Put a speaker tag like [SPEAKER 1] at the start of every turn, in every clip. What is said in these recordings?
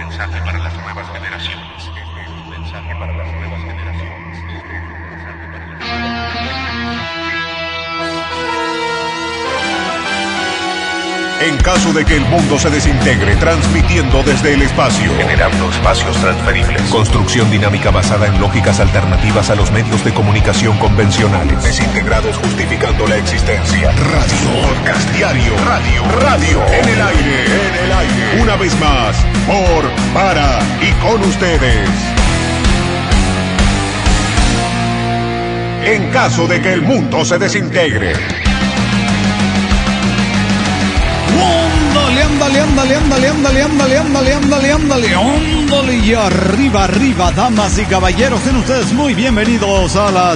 [SPEAKER 1] mensaje para las nuevas generaciones. Este es un mensaje para las nuevas generaciones.
[SPEAKER 2] En caso de que el mundo se desintegre, transmitiendo desde el espacio,
[SPEAKER 1] Generando espacios transferibles.
[SPEAKER 2] construcción dinámica basada en lógicas alternativas a los medios de comunicación convencionales, desintegrados justificando la existencia, radio, podcast diario, radio, en el aire, una vez más, por, para y con ustedes. En caso de que el mundo se desintegre.
[SPEAKER 3] Ándale, y arriba, damas y caballeros, sean ustedes muy bienvenidos a la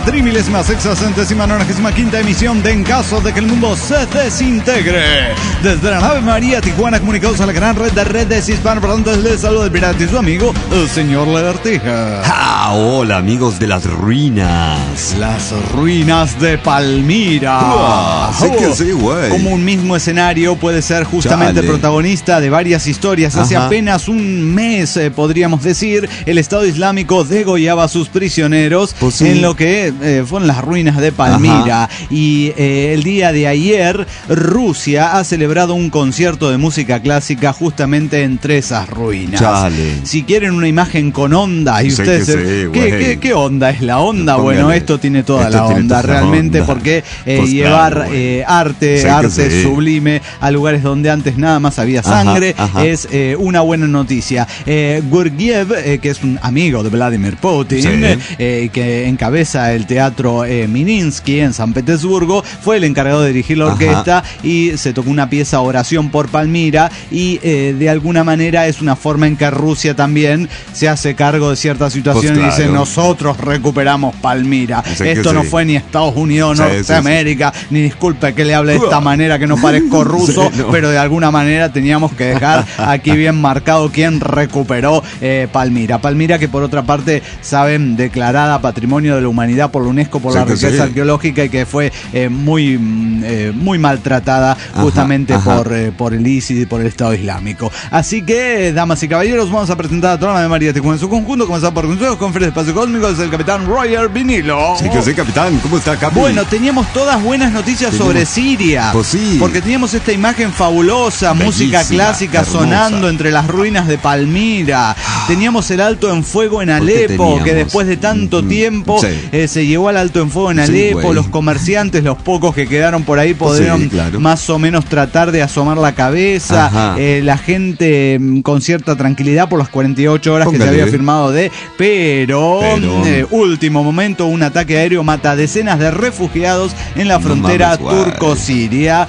[SPEAKER 3] 3.665ª emisión de En Caso de que el Mundo se Desintegre. Desde la nave María Tijuana, comunicados a la gran red de redes hispanoparlantes, les saluda el pirata y su amigo, el señor Lagartija.
[SPEAKER 4] Hola, amigos de las ruinas.
[SPEAKER 3] Las ruinas de Palmira.
[SPEAKER 4] Sí que sí, güey.
[SPEAKER 3] Como un mismo escenario puede ser justamente
[SPEAKER 4] Chale.
[SPEAKER 3] protagonista de varias historias. Hace
[SPEAKER 4] Ajá.
[SPEAKER 3] apenas un mes, podríamos decir, el Estado Islámico degollaba a sus prisioneros
[SPEAKER 4] Pues sí.
[SPEAKER 3] en lo que fueron las ruinas de Palmira. Y el día de ayer, Rusia ha celebrado un concierto de música clásica justamente entre esas ruinas.
[SPEAKER 4] Chale.
[SPEAKER 3] Si quieren una imagen con onda, y
[SPEAKER 4] Sí
[SPEAKER 3] ustedes...
[SPEAKER 4] que sí,
[SPEAKER 3] ¿qué,
[SPEAKER 4] güey.
[SPEAKER 3] qué onda es la onda?
[SPEAKER 4] Póngale.
[SPEAKER 3] Bueno, esto tiene toda
[SPEAKER 4] Esto
[SPEAKER 3] la
[SPEAKER 4] tiene
[SPEAKER 3] onda,
[SPEAKER 4] toda la
[SPEAKER 3] realmente,
[SPEAKER 4] onda.
[SPEAKER 3] porque
[SPEAKER 4] Pues
[SPEAKER 3] llevar
[SPEAKER 4] claro, güey.
[SPEAKER 3] arte
[SPEAKER 4] Sí que sí.
[SPEAKER 3] sublime a lugares donde antes nada más había sangre,
[SPEAKER 4] Ajá.
[SPEAKER 3] es una buena noticia. Gurgiev, que es un amigo de Vladimir Putin,
[SPEAKER 4] Sí.
[SPEAKER 3] que encabeza el teatro Mininsky en San Petersburgo, fue el encargado de dirigir la orquesta y se tocó una pieza Oración por Palmira, y de alguna manera es una forma en que Rusia también se hace cargo de ciertas situaciones.
[SPEAKER 4] Pues
[SPEAKER 3] Y dice:
[SPEAKER 4] claro.
[SPEAKER 3] nosotros recuperamos Palmira.
[SPEAKER 4] Sí que
[SPEAKER 3] Esto no
[SPEAKER 4] sí.
[SPEAKER 3] fue ni Estados Unidos,
[SPEAKER 4] Sí,
[SPEAKER 3] Norteamérica, ni disculpe que le hable de esta manera, que no parezco ruso,
[SPEAKER 4] Sí, no.
[SPEAKER 3] pero de alguna manera teníamos que dejar aquí bien marcado quién recuperó Palmira. Palmira, que por otra parte, saben, declarada Patrimonio de la Humanidad por la UNESCO por
[SPEAKER 4] Sí
[SPEAKER 3] la
[SPEAKER 4] que
[SPEAKER 3] riqueza
[SPEAKER 4] sí.
[SPEAKER 3] arqueológica, y que fue muy maltratada justamente por el ISIS y por el Estado Islámico. Así que, damas y caballeros, vamos a presentar a toda la María Tijuana en su conjunto, comenzando por consejos, conferencia de espacio cósmico, desde el capitán Roger Vinilo.
[SPEAKER 4] Sí que sí, capitán. ¿Cómo está, Capi?
[SPEAKER 3] Bueno, teníamos todas buenas noticias
[SPEAKER 4] Teníamos-
[SPEAKER 3] sobre Siria.
[SPEAKER 4] Pues sí.
[SPEAKER 3] Porque teníamos esta imagen fabulosa, música
[SPEAKER 4] Bellísima,
[SPEAKER 3] clásica
[SPEAKER 4] hermosa.
[SPEAKER 3] sonando entre las ruinas de Palmira. Teníamos el alto en fuego en
[SPEAKER 4] ¿Por qué
[SPEAKER 3] Alepo,
[SPEAKER 4] teníamos?
[SPEAKER 3] que después de tanto tiempo
[SPEAKER 4] Sí.
[SPEAKER 3] se llevó al alto en fuego en
[SPEAKER 4] Sí,
[SPEAKER 3] Alepo.
[SPEAKER 4] güey.
[SPEAKER 3] Los comerciantes, los pocos que quedaron por ahí, pudieron
[SPEAKER 4] Sí, claro.
[SPEAKER 3] más o menos tratar de asomar la cabeza.
[SPEAKER 4] Ajá.
[SPEAKER 3] La gente con cierta tranquilidad por las 48 horas que
[SPEAKER 4] Póngale.
[SPEAKER 3] se había firmado pero último momento, un ataque aéreo mata a decenas de refugiados en la
[SPEAKER 4] No
[SPEAKER 3] frontera
[SPEAKER 4] mames, guay.
[SPEAKER 3] turco-siria.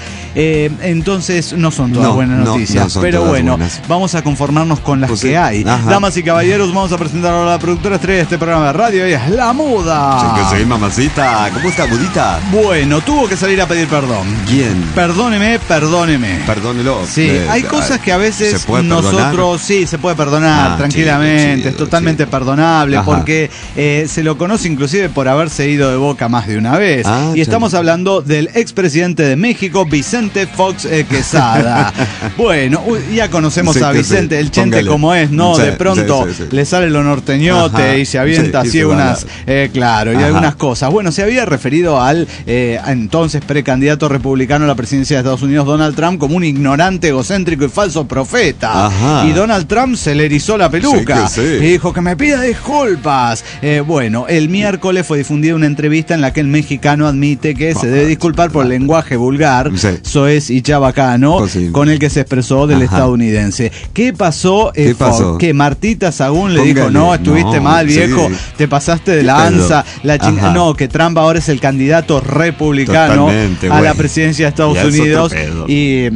[SPEAKER 3] Entonces no son todas
[SPEAKER 4] No,
[SPEAKER 3] buenas
[SPEAKER 4] no,
[SPEAKER 3] noticias,
[SPEAKER 4] no son
[SPEAKER 3] pero
[SPEAKER 4] todas
[SPEAKER 3] bueno,
[SPEAKER 4] buenas.
[SPEAKER 3] vamos a conformarnos con las
[SPEAKER 4] Pues
[SPEAKER 3] que
[SPEAKER 4] sí.
[SPEAKER 3] hay.
[SPEAKER 4] Ajá.
[SPEAKER 3] Damas y caballeros, vamos a presentar ahora a la productora estrella de este programa de radio. Ella es La Muda.
[SPEAKER 4] Sí que sí, mamacita. ¿Cómo está, Budita?
[SPEAKER 3] Bueno, tuvo que salir a pedir perdón.
[SPEAKER 4] ¿Quién?
[SPEAKER 3] Perdóneme.
[SPEAKER 4] Perdónelo.
[SPEAKER 3] Sí, hay cosas que a veces
[SPEAKER 4] ¿se puede perdonar?
[SPEAKER 3] nosotros sí se puede perdonar
[SPEAKER 4] Ah,
[SPEAKER 3] tranquilamente,
[SPEAKER 4] chido,
[SPEAKER 3] es totalmente
[SPEAKER 4] chido.
[SPEAKER 3] perdonable,
[SPEAKER 4] Ajá.
[SPEAKER 3] porque se lo conoce inclusive por haberse ido de boca más de una vez.
[SPEAKER 4] Ah,
[SPEAKER 3] Y estamos
[SPEAKER 4] chale.
[SPEAKER 3] hablando del expresidente de México, Vicente Fox Quesada. Bueno, ya conocemos
[SPEAKER 4] Sí
[SPEAKER 3] a
[SPEAKER 4] que
[SPEAKER 3] Vicente,
[SPEAKER 4] sí.
[SPEAKER 3] el chente
[SPEAKER 4] Póngale.
[SPEAKER 3] como es, ¿no?
[SPEAKER 4] Sí,
[SPEAKER 3] De pronto
[SPEAKER 4] sí.
[SPEAKER 3] le sale lo norteñote
[SPEAKER 4] Ajá.
[SPEAKER 3] y se avienta
[SPEAKER 4] Sí, y
[SPEAKER 3] así
[SPEAKER 4] se va
[SPEAKER 3] unas, claro, y
[SPEAKER 4] Ajá.
[SPEAKER 3] algunas cosas. Bueno, se había referido al entonces precandidato republicano a la presidencia de Estados Unidos, Donald Trump, como un ignorante, egocéntrico y falso profeta.
[SPEAKER 4] Ajá.
[SPEAKER 3] Y Donald Trump se le erizó la peluca
[SPEAKER 4] Sí que sí.
[SPEAKER 3] y dijo que me pida disculpas. Bueno, el miércoles fue difundida una entrevista en la que el mexicano admite que se debe disculpar por el lenguaje vulgar,
[SPEAKER 4] Sí.
[SPEAKER 3] soez y chabacano
[SPEAKER 4] Pues sí.
[SPEAKER 3] con el que se expresó del
[SPEAKER 4] Ajá.
[SPEAKER 3] estadounidense. ¿Qué pasó?
[SPEAKER 4] ¿Qué
[SPEAKER 3] Fox?
[SPEAKER 4] pasó?
[SPEAKER 3] Que Martita Sagún le dijo:
[SPEAKER 4] Póngale.
[SPEAKER 3] no, estuviste
[SPEAKER 4] No,
[SPEAKER 3] mal,
[SPEAKER 4] sí.
[SPEAKER 3] viejo, te pasaste de
[SPEAKER 4] ¿Qué
[SPEAKER 3] la
[SPEAKER 4] pedo?
[SPEAKER 3] ansa, la
[SPEAKER 4] Ajá.
[SPEAKER 3] no, que Trump ahora es el candidato republicano
[SPEAKER 4] Totalmente,
[SPEAKER 3] a la
[SPEAKER 4] güey.
[SPEAKER 3] presidencia de Estados
[SPEAKER 4] Ya es otro
[SPEAKER 3] Unidos,
[SPEAKER 4] pedo.
[SPEAKER 3] y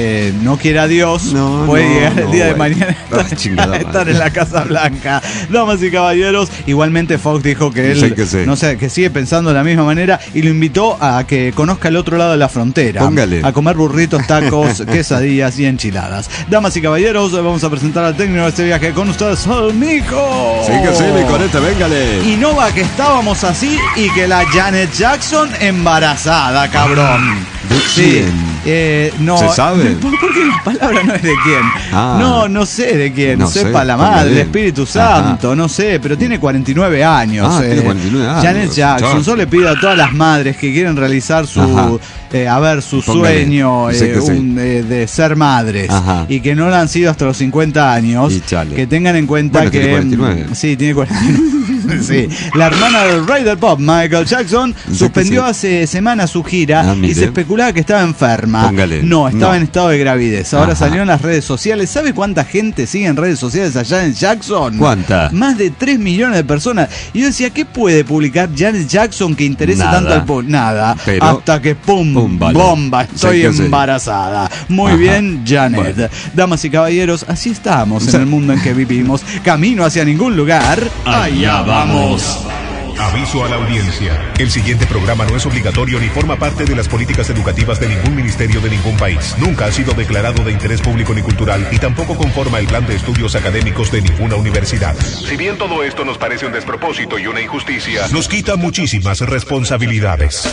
[SPEAKER 3] no quiera Dios,
[SPEAKER 4] No,
[SPEAKER 3] puede
[SPEAKER 4] no,
[SPEAKER 3] llegar el
[SPEAKER 4] no,
[SPEAKER 3] día de
[SPEAKER 4] güey.
[SPEAKER 3] mañana
[SPEAKER 4] Ah, chingada
[SPEAKER 3] estar
[SPEAKER 4] madre.
[SPEAKER 3] en la Casa Blanca. Damas y caballeros, igualmente Fox dijo que él
[SPEAKER 4] Sí que sí.
[SPEAKER 3] no sé, que sigue pensando de la misma manera, y lo invitó a que conozca el otro lado de la frontera.
[SPEAKER 4] Póngale.
[SPEAKER 3] A comer burritos, tacos, quesadillas y enchiladas. Damas y caballeros, vamos a presentar al técnico de este viaje con ustedes, el Nico.
[SPEAKER 4] Sí que sí, mi conete, véngale.
[SPEAKER 3] Y no va que estábamos así y que la Janet Jackson embarazada, cabrón.
[SPEAKER 4] ¿De
[SPEAKER 3] Sí,
[SPEAKER 4] quién?
[SPEAKER 3] No,
[SPEAKER 4] ¿Se sabe?
[SPEAKER 3] Porque la palabra no es de quién. No sé de quién.
[SPEAKER 4] No
[SPEAKER 3] Sepa
[SPEAKER 4] sé,
[SPEAKER 3] la madre,
[SPEAKER 4] póngale.
[SPEAKER 3] el Espíritu Santo, no sé, pero tiene 49 años.
[SPEAKER 4] Tiene 49 años.
[SPEAKER 3] Janet Jackson. Yo le pido a todas las madres que quieren realizar su
[SPEAKER 4] Póngale.
[SPEAKER 3] sueño
[SPEAKER 4] Sé que sí.
[SPEAKER 3] de ser madres y que no lo han sido hasta los 50 años,
[SPEAKER 4] Y chale.
[SPEAKER 3] que tengan en cuenta
[SPEAKER 4] Bueno,
[SPEAKER 3] que
[SPEAKER 4] tiene 49.
[SPEAKER 3] Sí, tiene 49. Sí. La hermana del rey del pop, Michael Jackson, suspendió
[SPEAKER 4] sí.
[SPEAKER 3] hace semanas su gira y
[SPEAKER 4] mire.
[SPEAKER 3] se especulaba que estaba enferma.
[SPEAKER 4] Póngale.
[SPEAKER 3] No, estaba
[SPEAKER 4] No.
[SPEAKER 3] en estado de gravidez. Ahora salió en las redes sociales. ¿Sabe cuánta gente sigue en redes sociales allá en Jackson?
[SPEAKER 4] ¿Cuánta?
[SPEAKER 3] Más de 3 millones de personas. Y yo decía, ¿qué puede publicar Janet Jackson que interese
[SPEAKER 4] Nada.
[SPEAKER 3] tanto al público? Nada.
[SPEAKER 4] Pero-
[SPEAKER 3] Hasta que pum,
[SPEAKER 4] vale.
[SPEAKER 3] bomba, estoy
[SPEAKER 4] Sí que sí.
[SPEAKER 3] embarazada. Muy bien, Janet.
[SPEAKER 4] Bueno.
[SPEAKER 3] Damas y caballeros, así estamos en el mundo en que vivimos. Camino hacia ningún lugar. Allá vamos.
[SPEAKER 2] Aviso a la audiencia. El siguiente programa no es obligatorio ni forma parte de las políticas educativas de ningún ministerio de ningún país. Nunca ha sido declarado de interés público ni cultural y tampoco conforma el plan de estudios académicos de ninguna universidad. Si bien todo esto nos parece un despropósito y una injusticia, nos quita muchísimas responsabilidades.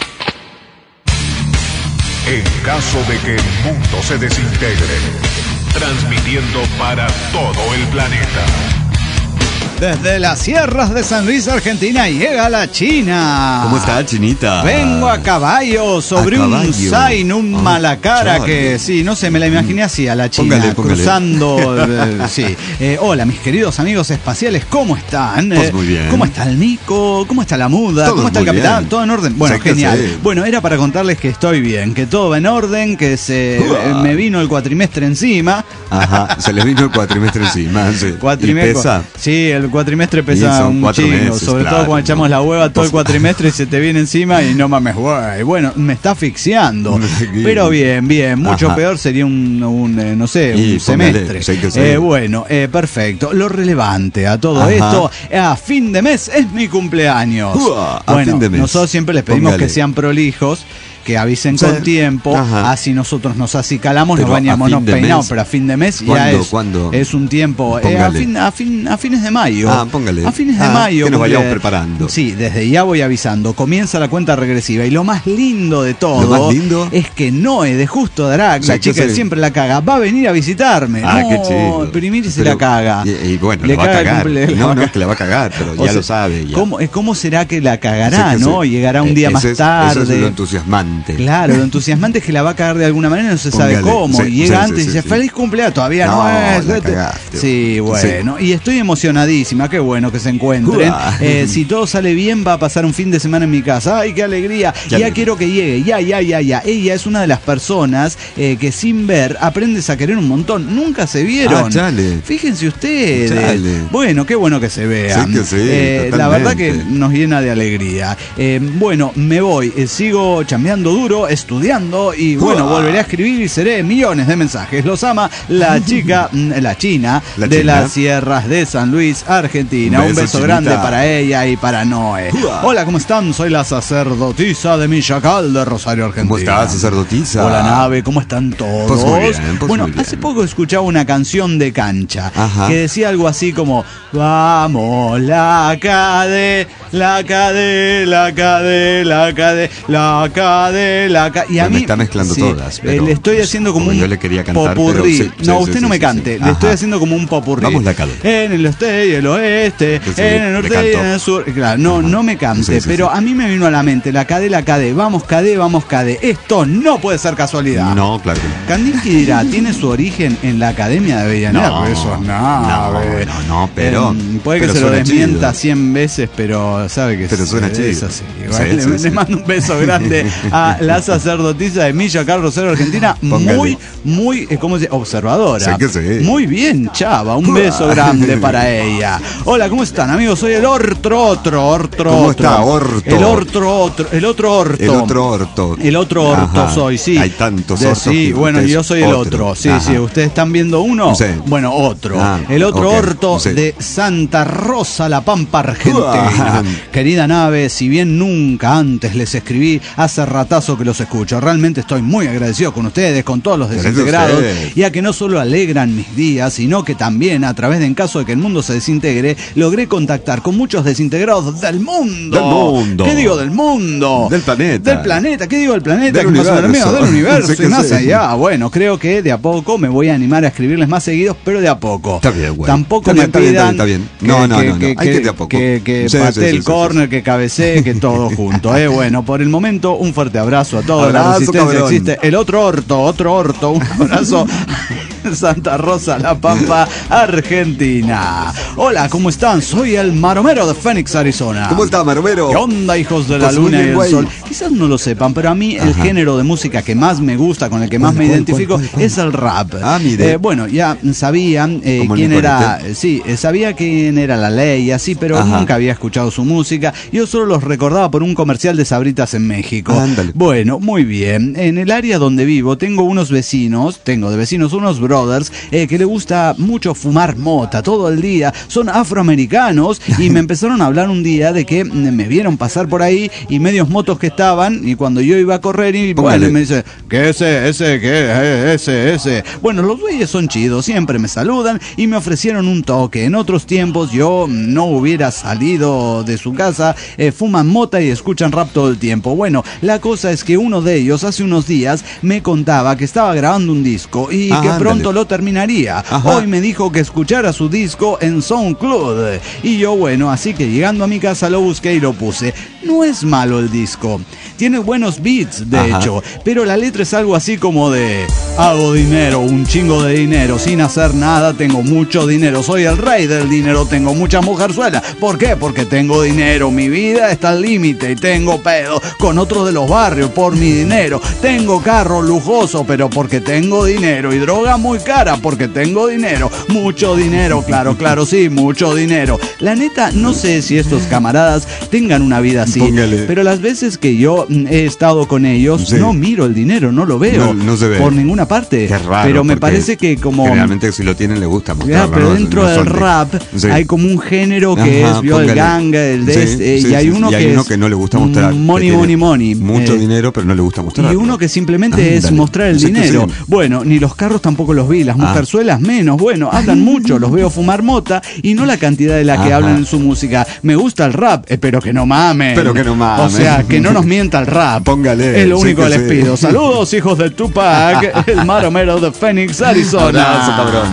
[SPEAKER 2] En caso de que el mundo se desintegre, transmitiendo para todo el planeta.
[SPEAKER 3] Desde las sierras de San Luis, Argentina, llega la China.
[SPEAKER 4] ¿Cómo está, Chinita?
[SPEAKER 3] Vengo a caballo sobre
[SPEAKER 4] A
[SPEAKER 3] un
[SPEAKER 4] caballo.
[SPEAKER 3] zain, un
[SPEAKER 4] Ah,
[SPEAKER 3] malacara
[SPEAKER 4] chale.
[SPEAKER 3] que sí, no sé, me la imaginé así a la China,
[SPEAKER 4] Póngale.
[SPEAKER 3] cruzando. Sí. Hola, mis queridos amigos espaciales, ¿cómo están?
[SPEAKER 4] Pues muy bien.
[SPEAKER 3] ¿Cómo está el Nico? ¿Cómo está la muda?
[SPEAKER 4] Todo
[SPEAKER 3] ¿Cómo está el
[SPEAKER 4] muy
[SPEAKER 3] capitán?
[SPEAKER 4] bien.
[SPEAKER 3] ¿Todo en orden? Bueno,
[SPEAKER 4] Sí que
[SPEAKER 3] genial.
[SPEAKER 4] sí.
[SPEAKER 3] Bueno, era para contarles que estoy bien, que todo va en orden, que me vino el cuatrimestre encima.
[SPEAKER 4] Se les vino el cuatrimestre encima. Sí.
[SPEAKER 3] Cuatrimestre.
[SPEAKER 4] ¿Y pesa?
[SPEAKER 3] Sí, el cuatrimestre pesa
[SPEAKER 4] son
[SPEAKER 3] un
[SPEAKER 4] 4
[SPEAKER 3] chingo,
[SPEAKER 4] meses,
[SPEAKER 3] sobre
[SPEAKER 4] claro,
[SPEAKER 3] todo cuando echamos
[SPEAKER 4] ¿no?
[SPEAKER 3] la hueva todo el cuatrimestre y se te viene encima y no mames, güey. Bueno, me está asfixiando. Pero bien, mucho peor sería no sé,
[SPEAKER 4] Y
[SPEAKER 3] un
[SPEAKER 4] póngale,
[SPEAKER 3] semestre.
[SPEAKER 4] sí que sí.
[SPEAKER 3] Bueno, perfecto. Lo relevante a todo esto, a fin de mes es mi cumpleaños.
[SPEAKER 4] A
[SPEAKER 3] Bueno,
[SPEAKER 4] fin de mes.
[SPEAKER 3] nosotros siempre les pedimos
[SPEAKER 4] Póngale.
[SPEAKER 3] que sean prolijos, que avisen
[SPEAKER 4] Sí.
[SPEAKER 3] con tiempo, así nosotros nos acicalamos, nos
[SPEAKER 4] Pero a
[SPEAKER 3] bañamos,
[SPEAKER 4] fin
[SPEAKER 3] nos
[SPEAKER 4] de
[SPEAKER 3] peinamos,
[SPEAKER 4] mes,
[SPEAKER 3] pero a fin de mes
[SPEAKER 4] ¿Cuándo?
[SPEAKER 3] es un tiempo
[SPEAKER 4] Póngale.
[SPEAKER 3] a fines de mayo.
[SPEAKER 4] Póngale.
[SPEAKER 3] A fines de mayo.
[SPEAKER 4] Que nos vayamos preparando.
[SPEAKER 3] Sí, desde ya voy avisando. Comienza la cuenta regresiva y lo más lindo de todo
[SPEAKER 4] ¿Lo más lindo?
[SPEAKER 3] es que Noé de Justo Drag,
[SPEAKER 4] Sí,
[SPEAKER 3] la
[SPEAKER 4] que
[SPEAKER 3] chica que
[SPEAKER 4] sí.
[SPEAKER 3] siempre la caga, va a venir a visitarme.
[SPEAKER 4] Qué chido.
[SPEAKER 3] Pero y mire si
[SPEAKER 4] Pero-
[SPEAKER 3] la caga.
[SPEAKER 4] Y bueno,
[SPEAKER 3] Le
[SPEAKER 4] la va a
[SPEAKER 3] caga el
[SPEAKER 4] cagar.
[SPEAKER 3] cumple-
[SPEAKER 4] No, es que la va a cagar, pero
[SPEAKER 3] O
[SPEAKER 4] ya
[SPEAKER 3] sea,
[SPEAKER 4] lo sabe. Ya.
[SPEAKER 3] ¿Cómo será que la cagará,
[SPEAKER 4] Sí que
[SPEAKER 3] no?
[SPEAKER 4] sí.
[SPEAKER 3] Llegará un día más
[SPEAKER 4] Eso es
[SPEAKER 3] tarde.
[SPEAKER 4] lo entusiasmante.
[SPEAKER 3] Claro, lo entusiasmante es que la va a cagar de alguna manera, no se sabe
[SPEAKER 4] Póngale.
[SPEAKER 3] cómo.
[SPEAKER 4] Sí,
[SPEAKER 3] y llega
[SPEAKER 4] sí,
[SPEAKER 3] antes y
[SPEAKER 4] sí,
[SPEAKER 3] dice,
[SPEAKER 4] sí.
[SPEAKER 3] feliz cumpleaños, todavía
[SPEAKER 4] No,
[SPEAKER 3] no es.
[SPEAKER 4] la cagaste.
[SPEAKER 3] Sí, bueno. Y estoy emocionadísima, qué bueno que se encuentren.
[SPEAKER 4] Uah.
[SPEAKER 3] Si todo sale bien, va a pasar un fin de semana en mi casa. ¡Ay, qué alegría!
[SPEAKER 4] Qué
[SPEAKER 3] Ya
[SPEAKER 4] alegría.
[SPEAKER 3] quiero que llegue, ya. Ella es una de las personas que sin ver aprendes a querer un montón. Nunca se vieron.
[SPEAKER 4] Chale.
[SPEAKER 3] Fíjense ustedes.
[SPEAKER 4] Chale.
[SPEAKER 3] Bueno, qué bueno que se vean.
[SPEAKER 4] Sí que sí,
[SPEAKER 3] la verdad que
[SPEAKER 4] totalmente.
[SPEAKER 3] nos llena de alegría. Bueno, me voy, sigo chambeando duro, estudiando y bueno,
[SPEAKER 4] Uah.
[SPEAKER 3] volveré a escribir y seré millones de mensajes. Los ama la chica, la china
[SPEAKER 4] La
[SPEAKER 3] de
[SPEAKER 4] china.
[SPEAKER 3] las sierras de San Luis, Argentina. Un beso
[SPEAKER 4] Chinita.
[SPEAKER 3] grande para ella y para Noé.
[SPEAKER 4] Uah.
[SPEAKER 3] Hola, ¿cómo están? Soy la sacerdotisa de Michacal de Rosario, Argentina.
[SPEAKER 4] ¿Cómo estás, sacerdotisa?
[SPEAKER 3] Hola, nave, ¿cómo están todos?
[SPEAKER 4] Pues muy bien, pues
[SPEAKER 3] bueno,
[SPEAKER 4] muy bien.
[SPEAKER 3] hace poco escuchaba una canción de Cancha
[SPEAKER 4] Ajá.
[SPEAKER 3] que decía algo así como vamos, la cadé. Y a
[SPEAKER 4] Me
[SPEAKER 3] mí
[SPEAKER 4] está mezclando todas, pero
[SPEAKER 3] le estoy haciendo como
[SPEAKER 4] porque
[SPEAKER 3] un
[SPEAKER 4] yo le quería cantar,
[SPEAKER 3] popurrí.
[SPEAKER 4] pero sí,
[SPEAKER 3] No,
[SPEAKER 4] sí,
[SPEAKER 3] usted
[SPEAKER 4] sí,
[SPEAKER 3] no
[SPEAKER 4] sí,
[SPEAKER 3] me
[SPEAKER 4] sí,
[SPEAKER 3] cante,
[SPEAKER 4] sí.
[SPEAKER 3] le estoy
[SPEAKER 4] Ajá.
[SPEAKER 3] haciendo como un popurrí.
[SPEAKER 4] Vamos la cadena.
[SPEAKER 3] En el este y el oeste,
[SPEAKER 4] Sí, sí,
[SPEAKER 3] en el
[SPEAKER 4] le
[SPEAKER 3] norte y
[SPEAKER 4] canto.
[SPEAKER 3] en el sur. Claro, no me cante,
[SPEAKER 4] Sí, sí,
[SPEAKER 3] pero
[SPEAKER 4] sí.
[SPEAKER 3] a mí me vino a la mente la cadé. Vamos, cadé. Esto no puede ser casualidad.
[SPEAKER 4] No, claro que no.
[SPEAKER 3] Kandinsky dirá, tiene su origen en la Academia de Avellaneda,
[SPEAKER 4] No,
[SPEAKER 3] pero eso es nada.
[SPEAKER 4] no, pero-
[SPEAKER 3] puede que
[SPEAKER 4] pero
[SPEAKER 3] se lo
[SPEAKER 4] suena
[SPEAKER 3] desmienta
[SPEAKER 4] chido.
[SPEAKER 3] 100 veces, pero sabe que
[SPEAKER 4] Pero suena
[SPEAKER 3] es
[SPEAKER 4] chido.
[SPEAKER 3] así.
[SPEAKER 4] Sí, sí,
[SPEAKER 3] Le
[SPEAKER 4] sí.
[SPEAKER 3] mando un beso grande a la sacerdotisa de Milla Carlos Rosario, Argentina,
[SPEAKER 4] Póngale.
[SPEAKER 3] muy, ¿cómo se dice? Observadora.
[SPEAKER 4] Sí que sí.
[SPEAKER 3] Muy bien, chava, un beso grande para ella. Hola, ¿cómo están, amigos? Soy el otro.
[SPEAKER 4] ¿Cómo está, orto?
[SPEAKER 3] El otro orto.
[SPEAKER 4] El otro orto.
[SPEAKER 3] El otro orto
[SPEAKER 4] Ajá.
[SPEAKER 3] soy, sí.
[SPEAKER 4] Hay tantos ortos
[SPEAKER 3] Sí,
[SPEAKER 4] que
[SPEAKER 3] bueno,
[SPEAKER 4] usted
[SPEAKER 3] yo
[SPEAKER 4] es
[SPEAKER 3] soy el
[SPEAKER 4] otro.
[SPEAKER 3] otro. Sí,
[SPEAKER 4] Ajá.
[SPEAKER 3] sí, ¿ustedes están viendo uno?
[SPEAKER 4] Sí.
[SPEAKER 3] Bueno, otro.
[SPEAKER 4] Ah,
[SPEAKER 3] El otro
[SPEAKER 4] ok,
[SPEAKER 3] orto
[SPEAKER 4] sí.
[SPEAKER 3] de Santa Rosa, La Pampa, Argentina.
[SPEAKER 4] Uah.
[SPEAKER 3] Querida nave, si bien nunca antes les escribí, hace ratazo que los escucho. Realmente estoy muy agradecido con ustedes, con todos los
[SPEAKER 4] Pero
[SPEAKER 3] desintegrados,
[SPEAKER 4] eso sí.
[SPEAKER 3] ya que no solo alegran mis días, sino que también, a través de En caso de que el mundo se desintegre, logré contactar con muchos desintegrados del mundo.
[SPEAKER 4] Del mundo.
[SPEAKER 3] ¿Qué digo del mundo?
[SPEAKER 4] Del planeta.
[SPEAKER 3] Del planeta. ¿Qué digo del planeta?
[SPEAKER 4] Del
[SPEAKER 3] ¿Qué pasa,
[SPEAKER 4] universo.
[SPEAKER 3] del universo?
[SPEAKER 4] Sí,
[SPEAKER 3] Y más
[SPEAKER 4] sí.
[SPEAKER 3] allá. Bueno, creo que de a poco me voy a animar a escribirles más seguidos, pero de a poco.
[SPEAKER 4] Está bien, güey.
[SPEAKER 3] Tampoco
[SPEAKER 4] Está
[SPEAKER 3] me
[SPEAKER 4] bien,
[SPEAKER 3] pidan
[SPEAKER 4] está bien. No. Hay que de a poco.
[SPEAKER 3] que
[SPEAKER 4] Sí,
[SPEAKER 3] patee
[SPEAKER 4] sí,
[SPEAKER 3] el
[SPEAKER 4] sí,
[SPEAKER 3] córner,
[SPEAKER 4] sí.
[SPEAKER 3] que cabecee, que todo junto. Bueno, por el momento, un fuerte abrazo a todos. La
[SPEAKER 4] Abrazo,
[SPEAKER 3] resistencia
[SPEAKER 4] cabrón.
[SPEAKER 3] existe. El otro orto. Un abrazo. Santa Rosa, La Pampa, Argentina. Hola, ¿cómo están? Soy el Maromero de Phoenix, Arizona.
[SPEAKER 4] ¿Cómo está, Maromero?
[SPEAKER 3] ¿Qué onda, hijos de la
[SPEAKER 4] Pues muy
[SPEAKER 3] luna y
[SPEAKER 4] bien,
[SPEAKER 3] el
[SPEAKER 4] güey.
[SPEAKER 3] sol? Quizás no lo sepan, pero a mí el género de música que más me gusta, con el que más me identifico,
[SPEAKER 4] cuál?
[SPEAKER 3] es el rap.
[SPEAKER 4] Ah, mire.
[SPEAKER 3] Bueno, ya sabían
[SPEAKER 4] Como el
[SPEAKER 3] quién era,
[SPEAKER 4] Nicolete.
[SPEAKER 3] sí, sabía quién era La Ley y así, pero
[SPEAKER 4] Ajá.
[SPEAKER 3] nunca había escuchado su música. Yo solo los recordaba por un comercial de Sabritas en México.
[SPEAKER 4] Ándale.
[SPEAKER 3] Bueno, muy bien. En el área donde vivo tengo unos vecinos, unos brothers, que le gusta mucho fumar mota todo el día. Son afroamericanos y me empezaron a hablar un día de que me vieron pasar por ahí y medios motos que estaban, y cuando yo iba a correr y
[SPEAKER 4] Póngale.
[SPEAKER 3] bueno, me dice, ¿qué ese? Bueno, los güeyes son chidos, siempre me saludan y me ofrecieron un toque. En otros tiempos yo no hubiera salido de su casa, fuman mota y escuchan rap todo el tiempo. Bueno, la cosa es que uno de ellos hace unos días me contaba que estaba grabando un disco y que
[SPEAKER 4] Ándale.
[SPEAKER 3] pronto lo terminaría.
[SPEAKER 4] Ajá.
[SPEAKER 3] Hoy me dijo que escuchara su disco en SoundCloud. Y yo, bueno, así que llegando a mi casa lo busqué y lo puse. No es malo el disco. Tiene buenos beats, de
[SPEAKER 4] Ajá.
[SPEAKER 3] hecho. Pero la letra es algo así como de: hago dinero, un chingo de dinero, sin hacer nada, tengo mucho dinero. Soy el rey del dinero, tengo mucha mujerzuela. ¿Por qué? Porque tengo dinero. Mi vida está al límite y tengo pedo con otro de los barrios por mi dinero. Tengo carro lujoso, pero porque tengo dinero. Y droga muy cara porque tengo dinero. Mucho dinero, claro, sí, mucho dinero. La neta, no sé si estos camaradas tengan una vida así.
[SPEAKER 4] Póngale.
[SPEAKER 3] Pero las veces que yo he estado con ellos,
[SPEAKER 4] Sí.
[SPEAKER 3] no miro el dinero, no lo veo.
[SPEAKER 4] No se ve.
[SPEAKER 3] Por ninguna parte.
[SPEAKER 4] Qué raro.
[SPEAKER 3] Pero me
[SPEAKER 4] porque
[SPEAKER 3] parece que como...
[SPEAKER 4] generalmente si lo tienen le gusta
[SPEAKER 3] Ya,
[SPEAKER 4] mostrarlo.
[SPEAKER 3] pero
[SPEAKER 4] ¿no?
[SPEAKER 3] dentro
[SPEAKER 4] No
[SPEAKER 3] del
[SPEAKER 4] son de-
[SPEAKER 3] rap
[SPEAKER 4] Sí.
[SPEAKER 3] hay como un género que
[SPEAKER 4] Ajá,
[SPEAKER 3] es vio el
[SPEAKER 4] póngale.
[SPEAKER 3] gang, el de
[SPEAKER 4] Sí,
[SPEAKER 3] este,
[SPEAKER 4] sí,
[SPEAKER 3] y hay
[SPEAKER 4] sí,
[SPEAKER 3] uno
[SPEAKER 4] y
[SPEAKER 3] que
[SPEAKER 4] hay uno
[SPEAKER 3] es
[SPEAKER 4] que no le gusta mostrar.
[SPEAKER 3] money,
[SPEAKER 4] que tiene
[SPEAKER 3] money.
[SPEAKER 4] Mucho dinero, pero no le gusta mostrar.
[SPEAKER 3] Y uno que simplemente es
[SPEAKER 4] Ándale.
[SPEAKER 3] mostrar el
[SPEAKER 4] Sí, que
[SPEAKER 3] dinero.
[SPEAKER 4] sí.
[SPEAKER 3] Bueno, ni los carros tampoco los vi, las mujerzuelas menos. Bueno, hablan mucho, los veo fumar mota y no la cantidad de la que
[SPEAKER 4] Ajá.
[SPEAKER 3] hablan en su música. Me gusta el rap, pero que no mamen.
[SPEAKER 4] Pero que no mamen.
[SPEAKER 3] O sea, que no nos mienta el rap.
[SPEAKER 4] Póngale,
[SPEAKER 3] Es lo
[SPEAKER 4] sí
[SPEAKER 3] único que
[SPEAKER 4] que
[SPEAKER 3] les
[SPEAKER 4] sí.
[SPEAKER 3] pido. Saludos, hijos de Tupac, el maromero de Phoenix, Arizona.
[SPEAKER 4] Abrazo, cabrón.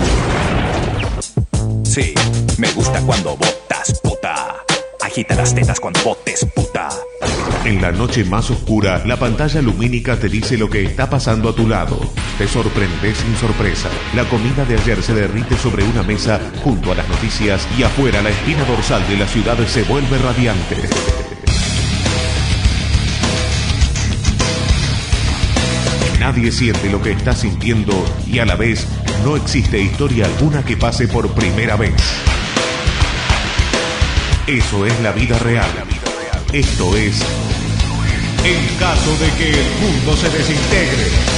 [SPEAKER 5] Sí, me gusta cuando botas, puta. Agita las tetas cuando botes, puta.
[SPEAKER 2] En la noche más oscura, la pantalla lumínica te dice lo que está pasando a tu lado. Te sorprendes sin sorpresa. La comida de ayer se derrite sobre una mesa junto a las noticias y afuera la espina dorsal de la ciudad se vuelve radiante. Nadie siente lo que está sintiendo y a la vez no existe historia alguna que pase por primera vez. Eso es la vida real. Esto es En caso de que el mundo se desintegre.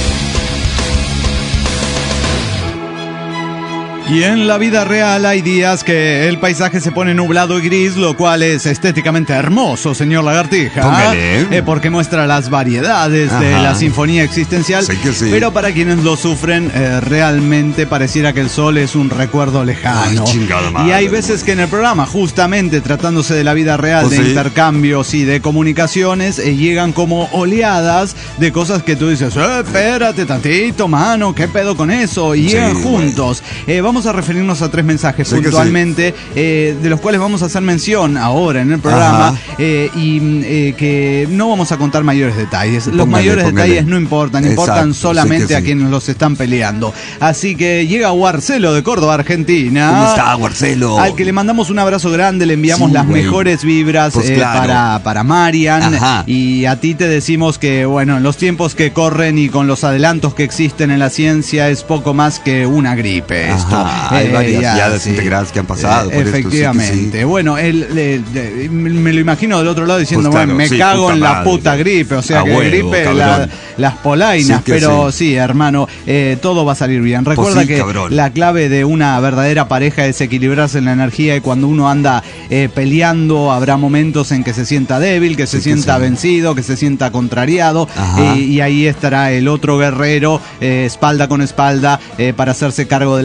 [SPEAKER 3] Y en la vida real hay días que el paisaje se pone nublado y gris, lo cual es estéticamente hermoso, señor Lagartija.
[SPEAKER 4] Póngale.
[SPEAKER 3] Porque muestra las variedades de
[SPEAKER 4] Ajá.
[SPEAKER 3] la sinfonía existencial.
[SPEAKER 4] Sí que sí.
[SPEAKER 3] Pero para quienes lo sufren, realmente pareciera que el sol es un recuerdo lejano.
[SPEAKER 4] Ay, chingada madre.
[SPEAKER 3] Y hay veces que en el programa, justamente tratándose de la vida real,
[SPEAKER 4] ¿Oh,
[SPEAKER 3] de
[SPEAKER 4] sí?
[SPEAKER 3] intercambios y de comunicaciones, llegan como oleadas de cosas que tú dices, espérate tantito, mano, ¿qué pedo con eso? Y
[SPEAKER 4] Sí,
[SPEAKER 3] llegan
[SPEAKER 4] güey.
[SPEAKER 3] juntos. Vamos a referirnos a 3 mensajes
[SPEAKER 4] Sí que
[SPEAKER 3] puntualmente, de los cuales vamos a hacer mención ahora en el programa,
[SPEAKER 4] Ajá.
[SPEAKER 3] que no vamos a contar mayores detalles. Los
[SPEAKER 4] Póngale,
[SPEAKER 3] mayores
[SPEAKER 4] póngale.
[SPEAKER 3] detalles no importan,
[SPEAKER 4] Exacto,
[SPEAKER 3] importan solamente
[SPEAKER 4] sí que
[SPEAKER 3] a
[SPEAKER 4] sí.
[SPEAKER 3] quienes los están peleando. Así que llega Guarcelo de Córdoba, Argentina.
[SPEAKER 4] ¿Cómo está, Marcelo?
[SPEAKER 3] Al que le mandamos un abrazo grande, le enviamos
[SPEAKER 4] Sí,
[SPEAKER 3] las
[SPEAKER 4] güey.
[SPEAKER 3] mejores vibras
[SPEAKER 4] Pues claro.
[SPEAKER 3] para Marian.
[SPEAKER 4] Ajá.
[SPEAKER 3] Y a ti te decimos que, bueno, en los tiempos que corren y con los adelantos que existen en la ciencia es poco más que una gripe esto.
[SPEAKER 4] Ajá, hay varias ya
[SPEAKER 3] sí.
[SPEAKER 4] desintegradas que han pasado por esto, sí que
[SPEAKER 3] efectivamente.
[SPEAKER 4] sí.
[SPEAKER 3] Bueno, me lo imagino del otro lado diciendo,
[SPEAKER 4] Pues claro,
[SPEAKER 3] bueno, me
[SPEAKER 4] sí,
[SPEAKER 3] cago
[SPEAKER 4] puta
[SPEAKER 3] en la
[SPEAKER 4] madre.
[SPEAKER 3] puta gripe, o sea
[SPEAKER 4] A
[SPEAKER 3] que
[SPEAKER 4] huevo,
[SPEAKER 3] gripe,
[SPEAKER 4] cabrón.
[SPEAKER 3] las polainas,
[SPEAKER 4] Sí que
[SPEAKER 3] pero
[SPEAKER 4] sí.
[SPEAKER 3] sí, hermano, todo va a salir bien. Recuerda
[SPEAKER 4] Pues sí,
[SPEAKER 3] que
[SPEAKER 4] cabrón.
[SPEAKER 3] la clave de una verdadera pareja es equilibrarse en la energía y cuando uno anda peleando habrá momentos en que se sienta débil, que se
[SPEAKER 4] Sí que
[SPEAKER 3] sienta
[SPEAKER 4] sí.
[SPEAKER 3] vencido, que se sienta contrariado,
[SPEAKER 4] Ajá.
[SPEAKER 3] y ahí estará el otro guerrero espalda con espalda para hacerse cargo de la batalla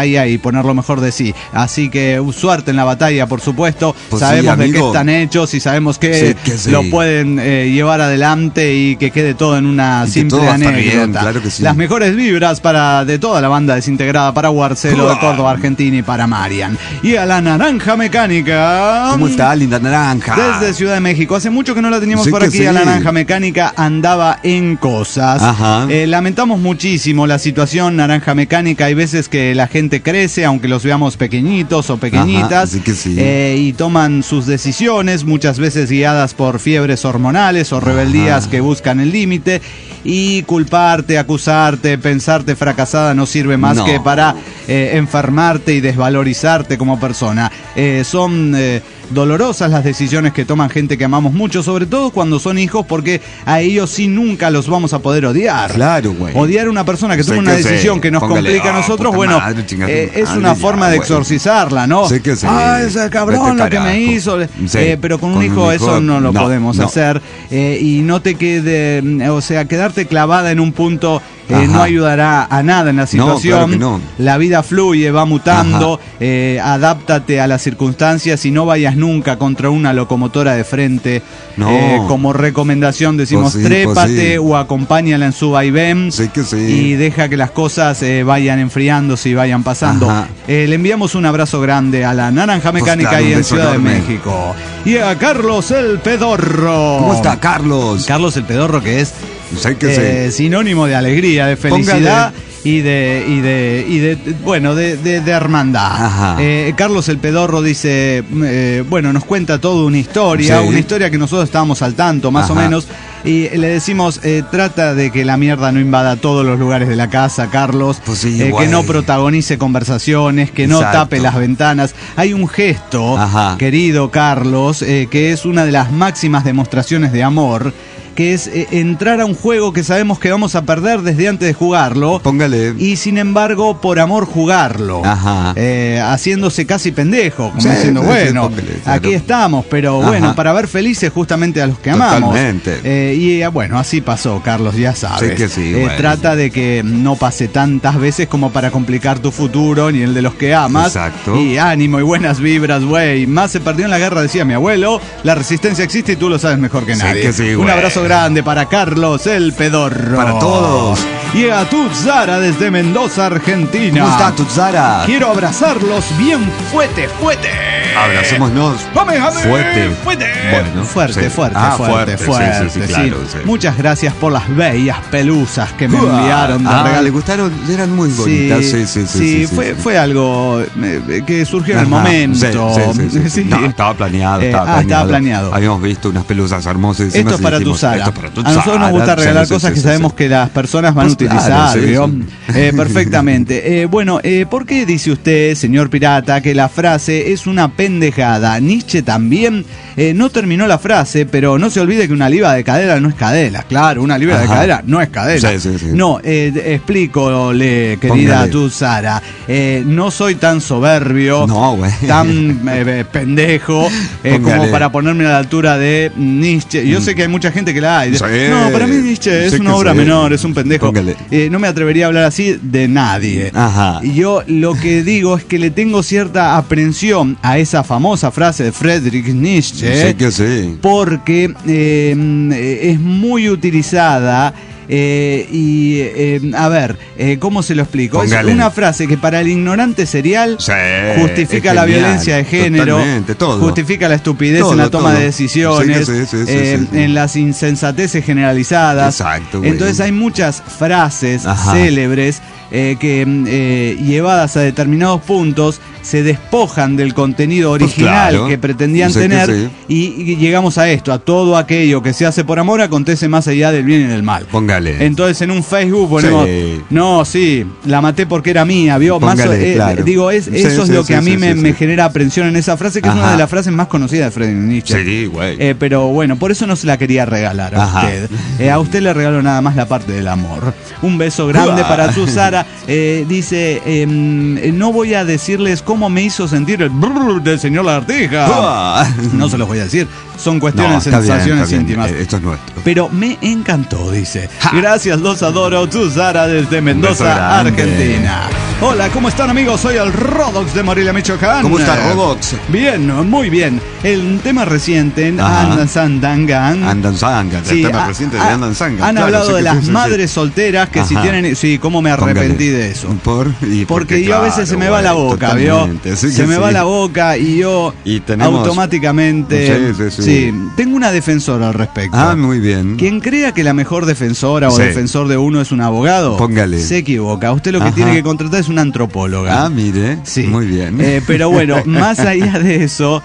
[SPEAKER 3] batalla y poner lo mejor de sí. Así que suerte en la batalla, por supuesto.
[SPEAKER 4] Pues
[SPEAKER 3] sabemos
[SPEAKER 4] sí,
[SPEAKER 3] de qué
[SPEAKER 4] amigo.
[SPEAKER 3] están hechos y sabemos que,
[SPEAKER 4] Sí, que sí.
[SPEAKER 3] lo pueden llevar adelante y que quede todo en una
[SPEAKER 4] Y que
[SPEAKER 3] simple
[SPEAKER 4] todo va a estar
[SPEAKER 3] anécdota.
[SPEAKER 4] bien, claro que sí.
[SPEAKER 3] Las mejores vibras de toda la banda desintegrada, para Guarcelo de Córdoba, Argentina, y para Marian. Y a la Naranja Mecánica.
[SPEAKER 4] ¿Cómo está, linda naranja?
[SPEAKER 3] Desde Ciudad de México. Hace mucho que no la teníamos
[SPEAKER 4] Sí
[SPEAKER 3] por
[SPEAKER 4] que
[SPEAKER 3] aquí.
[SPEAKER 4] sí.
[SPEAKER 3] A la Naranja Mecánica andaba en cosas.
[SPEAKER 4] Ajá.
[SPEAKER 3] Lamentamos muchísimo la situación Naranja Mecánica. Hay veces que la gente crece, aunque los veamos pequeñitos o pequeñitas.
[SPEAKER 4] Ajá, sí que sí.
[SPEAKER 3] Y toman sus decisiones, muchas veces guiadas por fiebres hormonales o rebeldías
[SPEAKER 4] Ajá.
[SPEAKER 3] que buscan el límite. Y culparte, acusarte, pensarte fracasada no sirve más
[SPEAKER 4] No.
[SPEAKER 3] que para enfermarte y desvalorizarte como persona. Son dolorosas las decisiones que toman gente que amamos mucho, sobre todo cuando son hijos, porque a ellos sí nunca los vamos a poder odiar.
[SPEAKER 4] Claro, güey.
[SPEAKER 3] Odiar a una persona que
[SPEAKER 4] Sí
[SPEAKER 3] toma una
[SPEAKER 4] que sí.
[SPEAKER 3] decisión que nos
[SPEAKER 4] Póngale,
[SPEAKER 3] complica a nosotros,
[SPEAKER 4] puta
[SPEAKER 3] bueno,
[SPEAKER 4] madre, chinga tu
[SPEAKER 3] es
[SPEAKER 4] madre,
[SPEAKER 3] una
[SPEAKER 4] ya,
[SPEAKER 3] forma de
[SPEAKER 4] güey.
[SPEAKER 3] exorcizarla, ¿no?
[SPEAKER 4] Sí que sí.
[SPEAKER 3] Ah, ese cabrón
[SPEAKER 4] Vete
[SPEAKER 3] lo que me
[SPEAKER 4] carajo.
[SPEAKER 3] hizo.
[SPEAKER 4] Sí.
[SPEAKER 3] Pero con un hijo eso no lo podemos hacer. Y no te quede, o sea, quedarte clavada en un punto
[SPEAKER 4] Ajá.
[SPEAKER 3] no ayudará a nada en la situación.
[SPEAKER 4] claro que no.
[SPEAKER 3] La vida fluye, va mutando, adáptate a las circunstancias y no vayas nunca contra una locomotora de frente.
[SPEAKER 4] No.
[SPEAKER 3] Como recomendación decimos,
[SPEAKER 4] Pues sí,
[SPEAKER 3] trépate
[SPEAKER 4] pues sí.
[SPEAKER 3] o acompáñala en su vaivén.
[SPEAKER 4] Sí que sí.
[SPEAKER 3] Y deja que las cosas vayan enfriándose y vayan pasando.
[SPEAKER 4] Ajá.
[SPEAKER 3] Le enviamos un abrazo grande a la Naranja Mecánica
[SPEAKER 4] claro,
[SPEAKER 3] ahí
[SPEAKER 4] un
[SPEAKER 3] en
[SPEAKER 4] beso
[SPEAKER 3] Ciudad
[SPEAKER 4] enorme.
[SPEAKER 3] de México. Y a Carlos el Pedorro.
[SPEAKER 4] ¿Cómo está, Carlos?
[SPEAKER 3] Carlos el Pedorro, que es
[SPEAKER 4] Sí que sí.
[SPEAKER 3] sinónimo de alegría, de felicidad.
[SPEAKER 4] Póngale.
[SPEAKER 3] Y de hermandad.
[SPEAKER 4] Ajá.
[SPEAKER 3] Carlos el Pedorro dice, nos cuenta toda una historia,
[SPEAKER 4] Sí.
[SPEAKER 3] una historia que nosotros estábamos al tanto, más o
[SPEAKER 4] Ajá.
[SPEAKER 3] menos. Y le decimos, trata de que la mierda no invada todos los lugares de la casa, Carlos.
[SPEAKER 4] Pues sí,
[SPEAKER 3] que
[SPEAKER 4] güey.
[SPEAKER 3] no protagonice conversaciones, que no
[SPEAKER 4] Exacto.
[SPEAKER 3] tape las ventanas. Hay un gesto,
[SPEAKER 4] Ajá.
[SPEAKER 3] querido Carlos, que es una de las máximas demostraciones de amor, que es entrar a un juego que sabemos que vamos a perder desde antes de jugarlo.
[SPEAKER 4] Póngale.
[SPEAKER 3] Y sin embargo, por amor jugarlo.
[SPEAKER 4] Ajá.
[SPEAKER 3] Haciéndose casi pendejo, como
[SPEAKER 4] Sí,
[SPEAKER 3] diciendo,
[SPEAKER 4] sí,
[SPEAKER 3] bueno,
[SPEAKER 4] póngale, claro.
[SPEAKER 3] aquí estamos, pero
[SPEAKER 4] Ajá.
[SPEAKER 3] bueno, para ver felices justamente a los que amamos.
[SPEAKER 4] Totalmente.
[SPEAKER 3] Bueno, así pasó, Carlos, ya sabes.
[SPEAKER 4] Sí que sí, bueno.
[SPEAKER 3] Trata de que no pase tantas veces como para complicar tu futuro ni el de los que amas.
[SPEAKER 4] Exacto.
[SPEAKER 3] Y ánimo y buenas vibras, güey. Más se perdió en la guerra, decía mi abuelo. La resistencia existe y tú lo sabes mejor que
[SPEAKER 4] Sí
[SPEAKER 3] nadie.
[SPEAKER 4] que sí,
[SPEAKER 3] Un
[SPEAKER 4] güey.
[SPEAKER 3] abrazo grande para Carlos el Pedorro.
[SPEAKER 4] Para todos.
[SPEAKER 3] Y a Tutzara desde Mendoza, Argentina.
[SPEAKER 4] ¿Cómo está, Tutzara?
[SPEAKER 3] Quiero abrazarlos bien fuerte.
[SPEAKER 4] Abracémonos.
[SPEAKER 3] Jame.
[SPEAKER 4] Fuerte.
[SPEAKER 3] Fuerte,
[SPEAKER 4] Bueno, sí.
[SPEAKER 3] fuerte,
[SPEAKER 4] Ah,
[SPEAKER 3] fuerte.
[SPEAKER 4] Sí, claro, sí.
[SPEAKER 3] Muchas gracias por las bellas pelusas que me enviaron de regalo.
[SPEAKER 4] le gustaron, eran muy bonitas. Sí,
[SPEAKER 3] Fue algo que surgió en el
[SPEAKER 4] Ajá,
[SPEAKER 3] momento.
[SPEAKER 4] sí.
[SPEAKER 3] Sí.
[SPEAKER 4] No, estaba planeado,
[SPEAKER 3] estaba planeado.
[SPEAKER 4] Habíamos visto unas pelusas hermosas.
[SPEAKER 3] Esto es para tu Sara.
[SPEAKER 4] Esto es para tu
[SPEAKER 3] A nosotros nos
[SPEAKER 4] Sara.
[SPEAKER 3] gusta regalar
[SPEAKER 4] Sí,
[SPEAKER 3] cosas
[SPEAKER 4] sí,
[SPEAKER 3] que
[SPEAKER 4] sí,
[SPEAKER 3] sabemos
[SPEAKER 4] sí.
[SPEAKER 3] que las personas van a
[SPEAKER 4] Pues
[SPEAKER 3] utilizar,
[SPEAKER 4] claro, sí,
[SPEAKER 3] ¿vio?
[SPEAKER 4] sí.
[SPEAKER 3] Perfectamente. ¿Por qué dice usted, señor pirata, que la frase es una pendejada? Nietzsche también no terminó la frase, pero no se olvide que una libra de cadera no es cadera. Claro, una libra de
[SPEAKER 4] Ajá.
[SPEAKER 3] cadera no es cadera.
[SPEAKER 4] Sí.
[SPEAKER 3] No, explícole, querida
[SPEAKER 4] Póngale.
[SPEAKER 3] tú, Sara. No soy tan soberbio,
[SPEAKER 4] No, güey.
[SPEAKER 3] tan pendejo, como
[SPEAKER 4] Póngale.
[SPEAKER 3] para ponerme a la altura de Nietzsche. Yo sé que hay mucha gente que la hay.
[SPEAKER 4] Sí.
[SPEAKER 3] No, para mí Nietzsche es
[SPEAKER 4] Sí
[SPEAKER 3] una
[SPEAKER 4] que
[SPEAKER 3] obra
[SPEAKER 4] sí.
[SPEAKER 3] menor, es un pendejo.
[SPEAKER 4] Póngale.
[SPEAKER 3] No me atrevería a hablar así de nadie.
[SPEAKER 4] Ajá.
[SPEAKER 3] Y yo lo que digo es que le tengo cierta aprensión a esa famosa frase de Friedrich Nietzsche,
[SPEAKER 4] Sí que sí.
[SPEAKER 3] porque es muy utilizada. A ver, ¿cómo se lo explico?
[SPEAKER 4] Póngale.
[SPEAKER 3] Es una frase que para el ignorante serial
[SPEAKER 4] Sí,
[SPEAKER 3] justifica
[SPEAKER 4] es
[SPEAKER 3] la
[SPEAKER 4] genial,
[SPEAKER 3] violencia de género,
[SPEAKER 4] totalmente, todo.
[SPEAKER 3] justifica la estupidez
[SPEAKER 4] Todo,
[SPEAKER 3] en la toma
[SPEAKER 4] todo.
[SPEAKER 3] de decisiones,
[SPEAKER 4] Sí.
[SPEAKER 3] en las insensateces generalizadas.
[SPEAKER 4] Exacto, güey.
[SPEAKER 3] Entonces hay muchas frases
[SPEAKER 4] Ajá.
[SPEAKER 3] célebres que llevadas a determinados puntos se despojan del contenido
[SPEAKER 4] Pues
[SPEAKER 3] original
[SPEAKER 4] claro.
[SPEAKER 3] que pretendían
[SPEAKER 4] Sí que
[SPEAKER 3] tener
[SPEAKER 4] sí.
[SPEAKER 3] y llegamos a esto, a todo aquello que se hace por amor acontece más allá del bien y del mal.
[SPEAKER 4] Póngale.
[SPEAKER 3] Entonces en un Facebook ponemos,
[SPEAKER 4] Sí.
[SPEAKER 3] no, sí, la maté porque era mía, ¿vio?
[SPEAKER 4] Póngale, claro.
[SPEAKER 3] Digo,
[SPEAKER 4] Sí,
[SPEAKER 3] eso es
[SPEAKER 4] sí,
[SPEAKER 3] lo que
[SPEAKER 4] sí,
[SPEAKER 3] a mí
[SPEAKER 4] sí,
[SPEAKER 3] me
[SPEAKER 4] sí.
[SPEAKER 3] genera aprensión en esa frase, que es
[SPEAKER 4] Ajá.
[SPEAKER 3] una de las frases más conocidas de Friedrich Nietzsche.
[SPEAKER 4] Sí, güey.
[SPEAKER 3] Pero bueno, por eso no se la quería regalar a
[SPEAKER 4] Ajá.
[SPEAKER 3] usted. A usted le regalo nada más la parte del amor. Un beso grande
[SPEAKER 4] Uah.
[SPEAKER 3] para tu Sara. Dice, no voy a decirles cómo me hizo sentir el brrr del señor Lagartija.
[SPEAKER 4] Ah.
[SPEAKER 3] No se los voy a decir. Son
[SPEAKER 4] No,
[SPEAKER 3] cuestiones,
[SPEAKER 4] está bien,
[SPEAKER 3] sensaciones
[SPEAKER 4] está bien.
[SPEAKER 3] íntimas.
[SPEAKER 4] Esto es nuestro.
[SPEAKER 3] Pero me encantó, dice.
[SPEAKER 4] Ja.
[SPEAKER 3] Gracias, los adoro. Tu Sara desde
[SPEAKER 4] beso
[SPEAKER 3] Mendoza,
[SPEAKER 4] grande.
[SPEAKER 3] Argentina. Hola, ¿cómo están, amigos? Soy el Rodox de Morelia, Michoacán.
[SPEAKER 4] ¿Cómo está, Rodox?
[SPEAKER 3] Bien, muy bien. El tema reciente en
[SPEAKER 4] Ajá.
[SPEAKER 3] Andansandangan.
[SPEAKER 4] Andansangan,
[SPEAKER 3] Sí,
[SPEAKER 4] el tema reciente de Andansangan.
[SPEAKER 3] Han
[SPEAKER 4] claro,
[SPEAKER 3] hablado
[SPEAKER 4] sí
[SPEAKER 3] de
[SPEAKER 4] que
[SPEAKER 3] las
[SPEAKER 4] sí,
[SPEAKER 3] madres solteras que si
[SPEAKER 4] Ajá.
[SPEAKER 3] tienen... Sí, cómo me arrepentí
[SPEAKER 4] Póngale.
[SPEAKER 3] de eso.
[SPEAKER 4] Porque
[SPEAKER 3] yo a veces se me va la boca, ¿vio?
[SPEAKER 4] totalmente, sí que
[SPEAKER 3] Se me va
[SPEAKER 4] sí.
[SPEAKER 3] la boca y yo
[SPEAKER 4] Y tenemos-
[SPEAKER 3] automáticamente...
[SPEAKER 4] Sí.
[SPEAKER 3] Tengo una defensora al respecto.
[SPEAKER 4] Ah, muy bien.
[SPEAKER 3] Quien crea que la mejor defensora o
[SPEAKER 4] Sí.
[SPEAKER 3] defensor de uno es un abogado,
[SPEAKER 4] Póngale.
[SPEAKER 3] se equivoca. Usted lo que
[SPEAKER 4] Ajá.
[SPEAKER 3] tiene que contratar es una antropóloga.
[SPEAKER 4] Ah, mire.
[SPEAKER 3] Sí.
[SPEAKER 4] Muy bien.
[SPEAKER 3] Pero bueno, más allá de eso,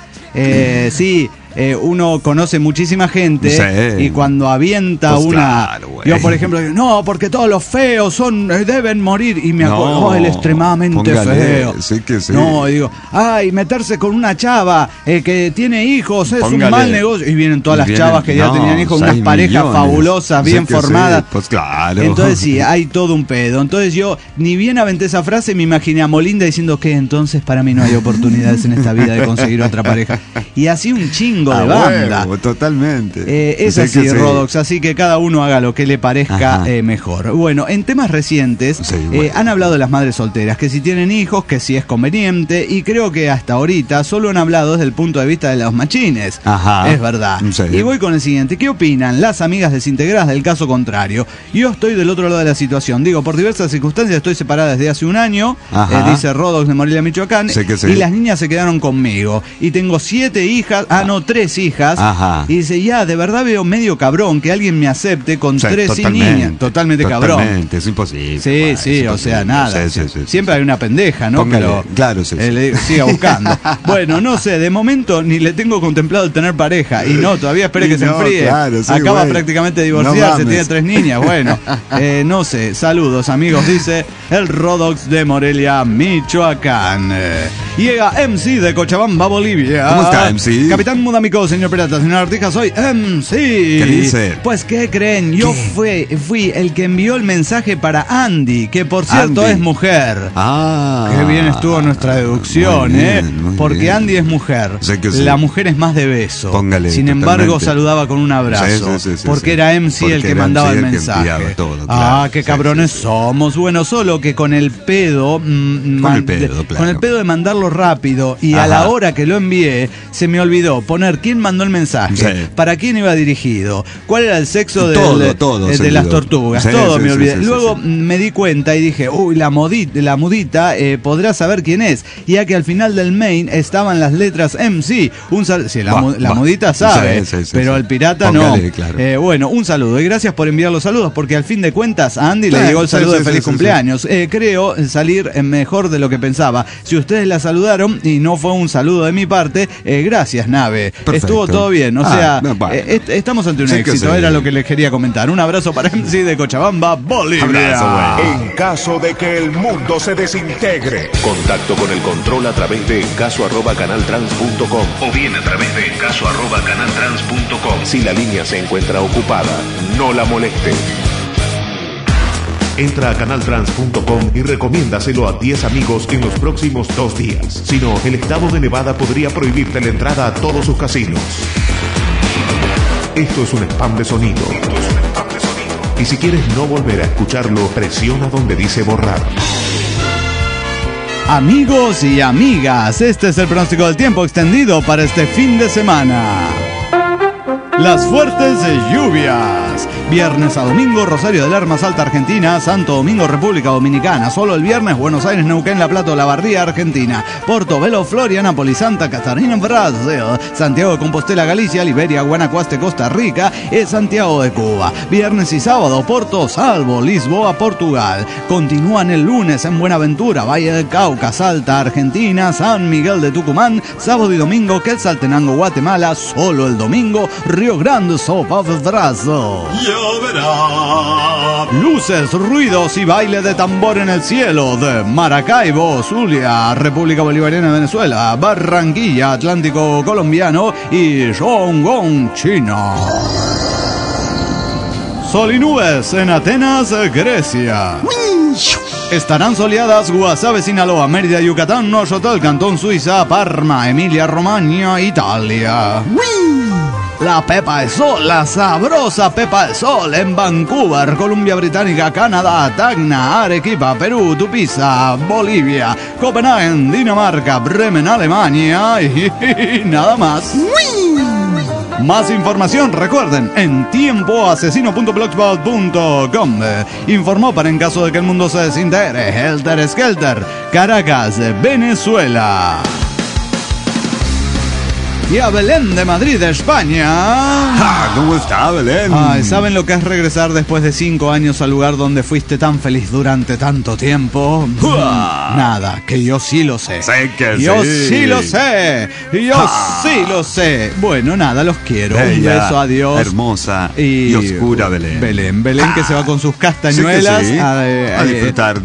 [SPEAKER 3] sí. Uno conoce muchísima gente
[SPEAKER 4] Sí.
[SPEAKER 3] y cuando avienta
[SPEAKER 4] Pues
[SPEAKER 3] una...
[SPEAKER 4] claro, güey.
[SPEAKER 3] Yo, por ejemplo, digo, no, porque todos los feos deben morir. Y me acuerdo,
[SPEAKER 4] No,
[SPEAKER 3] él es extremadamente
[SPEAKER 4] póngale,
[SPEAKER 3] feo.
[SPEAKER 4] sí que sí.
[SPEAKER 3] No, y digo, ay, meterse con una chava que tiene hijos es
[SPEAKER 4] Póngale.
[SPEAKER 3] un mal negocio. Y vienen todas las
[SPEAKER 4] Vienen-
[SPEAKER 3] chavas que ya
[SPEAKER 4] no,
[SPEAKER 3] tenían hijos, unas
[SPEAKER 4] 6
[SPEAKER 3] parejas
[SPEAKER 4] millones.
[SPEAKER 3] fabulosas,
[SPEAKER 4] Sí
[SPEAKER 3] bien
[SPEAKER 4] que sí,
[SPEAKER 3] formadas.
[SPEAKER 4] pues claro.
[SPEAKER 3] Entonces sí, hay todo un pedo. Entonces yo ni bien aventé esa frase, me imaginé a Molinda diciendo que entonces para mí no hay oportunidades en esta vida de conseguir otra pareja. Y así un chingo de banda.
[SPEAKER 4] Huevo, totalmente.
[SPEAKER 3] Es
[SPEAKER 4] Sí
[SPEAKER 3] así,
[SPEAKER 4] que sí.
[SPEAKER 3] Rodox, así que cada uno haga lo que le parezca
[SPEAKER 4] Ajá.
[SPEAKER 3] mejor. Bueno, en temas recientes
[SPEAKER 4] Sí, bueno.
[SPEAKER 3] han hablado de las madres solteras, que si tienen hijos, que si es conveniente, y creo que hasta ahorita solo han hablado desde el punto de vista de los machines.
[SPEAKER 4] Ajá.
[SPEAKER 3] Es verdad.
[SPEAKER 4] Sí.
[SPEAKER 3] Y voy con el siguiente. ¿Qué opinan las amigas desintegradas del caso contrario? Yo estoy del otro lado de la situación. Digo, por diversas circunstancias estoy separada desde hace un año,
[SPEAKER 4] Ajá.
[SPEAKER 3] dice Rodox de Morelia, Michoacán,
[SPEAKER 4] Sí que sí.
[SPEAKER 3] y las niñas se quedaron conmigo. Y tengo 7 hijas, 3 hijas.
[SPEAKER 4] Ajá.
[SPEAKER 3] Y dice, ya, de verdad veo medio cabrón que alguien me acepte con
[SPEAKER 4] Sí,
[SPEAKER 3] 3 niñas. Totalmente cabrón.
[SPEAKER 4] Totalmente, es imposible.
[SPEAKER 3] Sí,
[SPEAKER 4] pues,
[SPEAKER 3] sí,
[SPEAKER 4] es
[SPEAKER 3] o sea,
[SPEAKER 4] imposible.
[SPEAKER 3] nada.
[SPEAKER 4] Sí.
[SPEAKER 3] Siempre hay una pendeja, ¿no?
[SPEAKER 4] Póngale,
[SPEAKER 3] Pero
[SPEAKER 4] claro, sí.
[SPEAKER 3] le digo, siga buscando. Bueno, no sé, de momento ni le tengo contemplado el tener pareja. Y no, todavía espere
[SPEAKER 4] Y
[SPEAKER 3] que se
[SPEAKER 4] no,
[SPEAKER 3] enfríe.
[SPEAKER 4] claro, sí,
[SPEAKER 3] Acaba
[SPEAKER 4] güey.
[SPEAKER 3] prácticamente de
[SPEAKER 4] No
[SPEAKER 3] divorciarse,
[SPEAKER 4] mames.
[SPEAKER 3] tiene 3 niñas. Bueno, no sé, saludos amigos, dice el Rodox de Morelia, Michoacán. Llega MC de Cochabamba, Bolivia.
[SPEAKER 4] ¿Cómo está, MC?
[SPEAKER 3] Capitán Mudamico, señor Pirata, señor Artija, soy MC.
[SPEAKER 4] ¿Qué dice?
[SPEAKER 3] Pues, ¿qué creen? Yo fui el que envió el mensaje para Andy, que por cierto
[SPEAKER 4] Andy.
[SPEAKER 3] es mujer.
[SPEAKER 4] Ah.
[SPEAKER 3] Qué bien estuvo nuestra deducción,
[SPEAKER 4] muy bien, muy
[SPEAKER 3] porque
[SPEAKER 4] bien.
[SPEAKER 3] Andy es mujer.
[SPEAKER 4] Sé que sí.
[SPEAKER 3] La mujer es más de beso.
[SPEAKER 4] Póngale,
[SPEAKER 3] Sin embargo,
[SPEAKER 4] totalmente.
[SPEAKER 3] saludaba con un abrazo.
[SPEAKER 4] Sí,
[SPEAKER 3] porque
[SPEAKER 4] sí.
[SPEAKER 3] era MC
[SPEAKER 4] Porque
[SPEAKER 3] el que
[SPEAKER 4] era
[SPEAKER 3] mandaba
[SPEAKER 4] MC
[SPEAKER 3] el
[SPEAKER 4] el que
[SPEAKER 3] mensaje.
[SPEAKER 4] enviaba todo,
[SPEAKER 3] Ah,
[SPEAKER 4] claro.
[SPEAKER 3] qué
[SPEAKER 4] Sí,
[SPEAKER 3] cabrones
[SPEAKER 4] sí, sí.
[SPEAKER 3] somos. Bueno, solo que con el pedo.
[SPEAKER 4] Con el pedo, claro.
[SPEAKER 3] Con el pedo de mandarlo rápido. Y a
[SPEAKER 4] Ajá.
[SPEAKER 3] la hora que lo envié, se me olvidó poner quién mandó el mensaje.
[SPEAKER 4] Sí.
[SPEAKER 3] Para quién iba dirigido. Cuál era el sexo
[SPEAKER 4] Todo se
[SPEAKER 3] de las
[SPEAKER 4] olvidó.
[SPEAKER 3] tortugas.
[SPEAKER 4] Sí,
[SPEAKER 3] Todo
[SPEAKER 4] sí,
[SPEAKER 3] me
[SPEAKER 4] sí,
[SPEAKER 3] olvidé.
[SPEAKER 4] sí,
[SPEAKER 3] Luego
[SPEAKER 4] sí.
[SPEAKER 3] me di cuenta y dije, uy, la mudita podrá saber quién es. Ya que al final del main estaban las letras MC. Sí, la
[SPEAKER 4] Va.
[SPEAKER 3] mudita sabe,
[SPEAKER 4] Sí,
[SPEAKER 3] pero
[SPEAKER 4] sí.
[SPEAKER 3] el pirata
[SPEAKER 4] Póngale,
[SPEAKER 3] no.
[SPEAKER 4] claro.
[SPEAKER 3] Bueno, un saludo y gracias por enviar los saludos, porque al fin de cuentas a Andy le
[SPEAKER 4] Sí,
[SPEAKER 3] llegó el
[SPEAKER 4] sí,
[SPEAKER 3] saludo
[SPEAKER 4] sí,
[SPEAKER 3] de
[SPEAKER 4] sí,
[SPEAKER 3] feliz
[SPEAKER 4] sí,
[SPEAKER 3] cumpleaños. Creo salir mejor de lo que pensaba. Si ustedes la saludaron y no fue un saludo de mi parte, gracias, nave.
[SPEAKER 4] Perfecto.
[SPEAKER 3] Estuvo todo bien. O sea,
[SPEAKER 4] no, bueno.
[SPEAKER 3] estamos ante un
[SPEAKER 4] Sí que
[SPEAKER 3] éxito,
[SPEAKER 4] sí.
[SPEAKER 3] era lo que les quería comentar. Un abrazo para MC de Cochabamba, Bolivia.
[SPEAKER 4] Abrazo, güey.
[SPEAKER 2] En caso de que el mundo se desintegre,
[SPEAKER 1] Contacto con el control a través de encaso@canaltrans.com o bien a través de encaso@canaltrans.com. Si la línea se encuentra ocupada, no la moleste. Entra a canaltrans.com y recomiéndaselo a 10 amigos en los próximos 2 días. Si no, el estado de Nevada podría prohibirte la entrada a todos sus casinos. Esto es un spam de sonido. Y si quieres no volver a escucharlo, presiona donde dice borrar.
[SPEAKER 3] Amigos y amigas, este es el pronóstico del tiempo extendido para este fin de semana. Las fuertes lluvias. Viernes a domingo, Rosario del Arma, Salta, Argentina. Santo Domingo, República Dominicana. Solo el viernes, Buenos Aires, Neuquén, La Plata, La Barría, Argentina. Portobelo, Florianópolis, Santa Catarina, Brasil. Santiago de Compostela, Galicia. Liberia, Guanacaste, Costa Rica. Y Santiago de Cuba. Viernes y sábado, Porto Salvo, Lisboa, Portugal. Continúan el lunes en Buenaventura, Valle del Cauca, Salta, Argentina. San Miguel de Tucumán. Sábado y domingo, Quetzaltenango, Guatemala. Solo el domingo, Río Grande, Sopa, Brasil. Luces, ruidos y baile de tambor en el cielo de Maracaibo, Zulia, República Bolivariana de Venezuela, Barranquilla, Atlántico Colombiano y Rongón, China. Sol y nubes en Atenas, Grecia. Estarán soleadas Guasave, Sinaloa, Mérida, Yucatán, Neuchâtel, Cantón, Suiza, Parma, Emilia, Romagna, Italia. la Pepa de Sol, la sabrosa Pepa de Sol en Vancouver, Columbia Británica, Canadá, Tacna, Arequipa, Perú, Tupiza, Bolivia, Copenhague, Dinamarca, Bremen, Alemania y nada más. Más información, recuerden, en tiempoasesino.blogspot.com. Informó para en caso de que el mundo se desintegre, Helter Skelter, Caracas, Venezuela. Y a Belén de Madrid, España.
[SPEAKER 4] ¿Cómo está, Belén?
[SPEAKER 3] Ay, ¿saben lo que es regresar después de 5 años al lugar donde fuiste tan feliz durante tanto tiempo? Nada, que yo sí lo sé.
[SPEAKER 4] Sé que
[SPEAKER 3] yo
[SPEAKER 4] sí.
[SPEAKER 3] sí lo sé. Yo sí lo sé. Bueno, nada, los quiero.
[SPEAKER 4] Bella,
[SPEAKER 3] un beso, adiós.
[SPEAKER 4] Hermosa y oscura Belén.
[SPEAKER 3] Belén que se va con sus castañuelas
[SPEAKER 4] sí. A disfrutar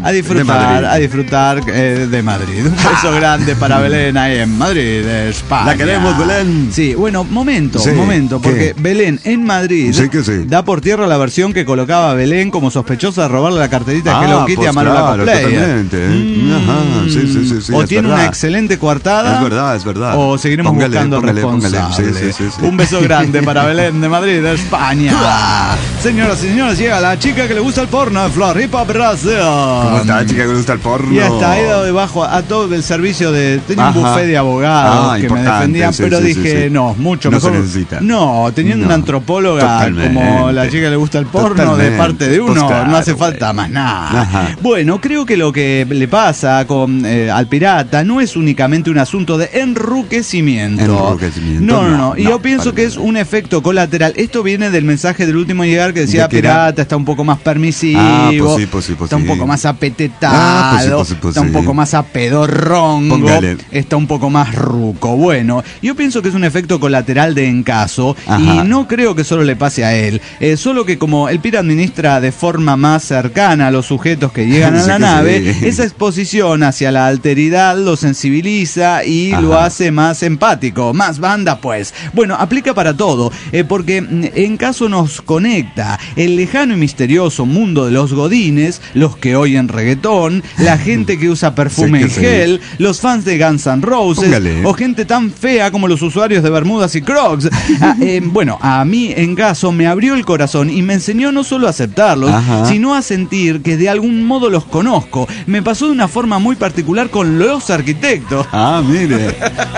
[SPEAKER 3] de Madrid. Un beso grande para Belén ahí en Madrid, España.
[SPEAKER 4] La queremos, Belén.
[SPEAKER 3] Sí, bueno, momento,
[SPEAKER 4] Sí,
[SPEAKER 3] porque
[SPEAKER 4] ¿qué?
[SPEAKER 3] Belén en Madrid
[SPEAKER 4] Sí que sí.
[SPEAKER 3] da por tierra la versión que colocaba a Belén como sospechosa de robarle la carterita de Hello Kitty
[SPEAKER 4] pues
[SPEAKER 3] a Manuela
[SPEAKER 4] claro,
[SPEAKER 3] Cosplayer.
[SPEAKER 4] totalmente. Ajá, sí,
[SPEAKER 3] O
[SPEAKER 4] es
[SPEAKER 3] tiene
[SPEAKER 4] verdad.
[SPEAKER 3] una excelente coartada.
[SPEAKER 4] Es verdad.
[SPEAKER 3] O seguiremos buscando al responsable.
[SPEAKER 4] Sí.
[SPEAKER 3] Un beso grande para Belén de Madrid, España. Señoras y señores, llega la chica que le gusta el porno de Floripa, Brasil.
[SPEAKER 4] ¿Cómo está, chica que le gusta el porno?
[SPEAKER 3] Y hasta ha ido debajo a todo el servicio de... Tenía un
[SPEAKER 4] Ajá.
[SPEAKER 3] buffet de abogados que me
[SPEAKER 4] importante,
[SPEAKER 3] defendían,
[SPEAKER 4] sí,
[SPEAKER 3] pero
[SPEAKER 4] sí,
[SPEAKER 3] dije,
[SPEAKER 4] sí.
[SPEAKER 3] no, mucho
[SPEAKER 4] No
[SPEAKER 3] mejor.
[SPEAKER 4] se necesita.
[SPEAKER 3] No, teniendo una antropóloga
[SPEAKER 4] Totalmente.
[SPEAKER 3] como la chica que le gusta el porno
[SPEAKER 4] Totalmente.
[SPEAKER 3] de parte de uno,
[SPEAKER 4] Pues claro,
[SPEAKER 3] no hace
[SPEAKER 4] güey.
[SPEAKER 3] falta más nada.
[SPEAKER 4] Ajá.
[SPEAKER 3] Bueno, creo que lo que le pasa al pirata no es únicamente un asunto de enruquecimiento. No. Y yo pienso que es un efecto colateral. Esto viene del mensaje del último llegar que decía
[SPEAKER 4] ¿De qué era?
[SPEAKER 3] pirata está un poco más permisivo,
[SPEAKER 4] Pues sí.
[SPEAKER 3] está un poco más apetetado,
[SPEAKER 4] Pues
[SPEAKER 3] está un poco más apedorrongo,
[SPEAKER 4] Póngale.
[SPEAKER 3] está un poco más ruco. Bueno, yo pienso que es un efecto colateral de Encaso
[SPEAKER 4] Ajá.
[SPEAKER 3] y no creo que solo le pase a él. Solo que como el Pira administra de forma más cercana a los sujetos que llegan a
[SPEAKER 4] Sí
[SPEAKER 3] la
[SPEAKER 4] que
[SPEAKER 3] nave,
[SPEAKER 4] sí.
[SPEAKER 3] esa exposición hacia la alteridad lo sensibiliza y
[SPEAKER 4] Ajá.
[SPEAKER 3] lo hace más empático, más banda pues. Bueno, aplica para todo, porque Encaso nos conecta el lejano y misterioso mundo de los godines, los que oyen reggaetón, la gente que usa perfume
[SPEAKER 4] Sí
[SPEAKER 3] en
[SPEAKER 4] que sí.
[SPEAKER 3] gel, los fans de Guns N' Roses,
[SPEAKER 4] Póngale.
[SPEAKER 3] o gente tan fea como los usuarios de Bermudas y Crocs. Bueno, a mí Encaso me abrió el corazón y me enseñó no solo a aceptarlos,
[SPEAKER 4] Ajá.
[SPEAKER 3] sino a sentir que de algún modo los conozco. Me pasó de una forma muy particular con los arquitectos.
[SPEAKER 4] Mire.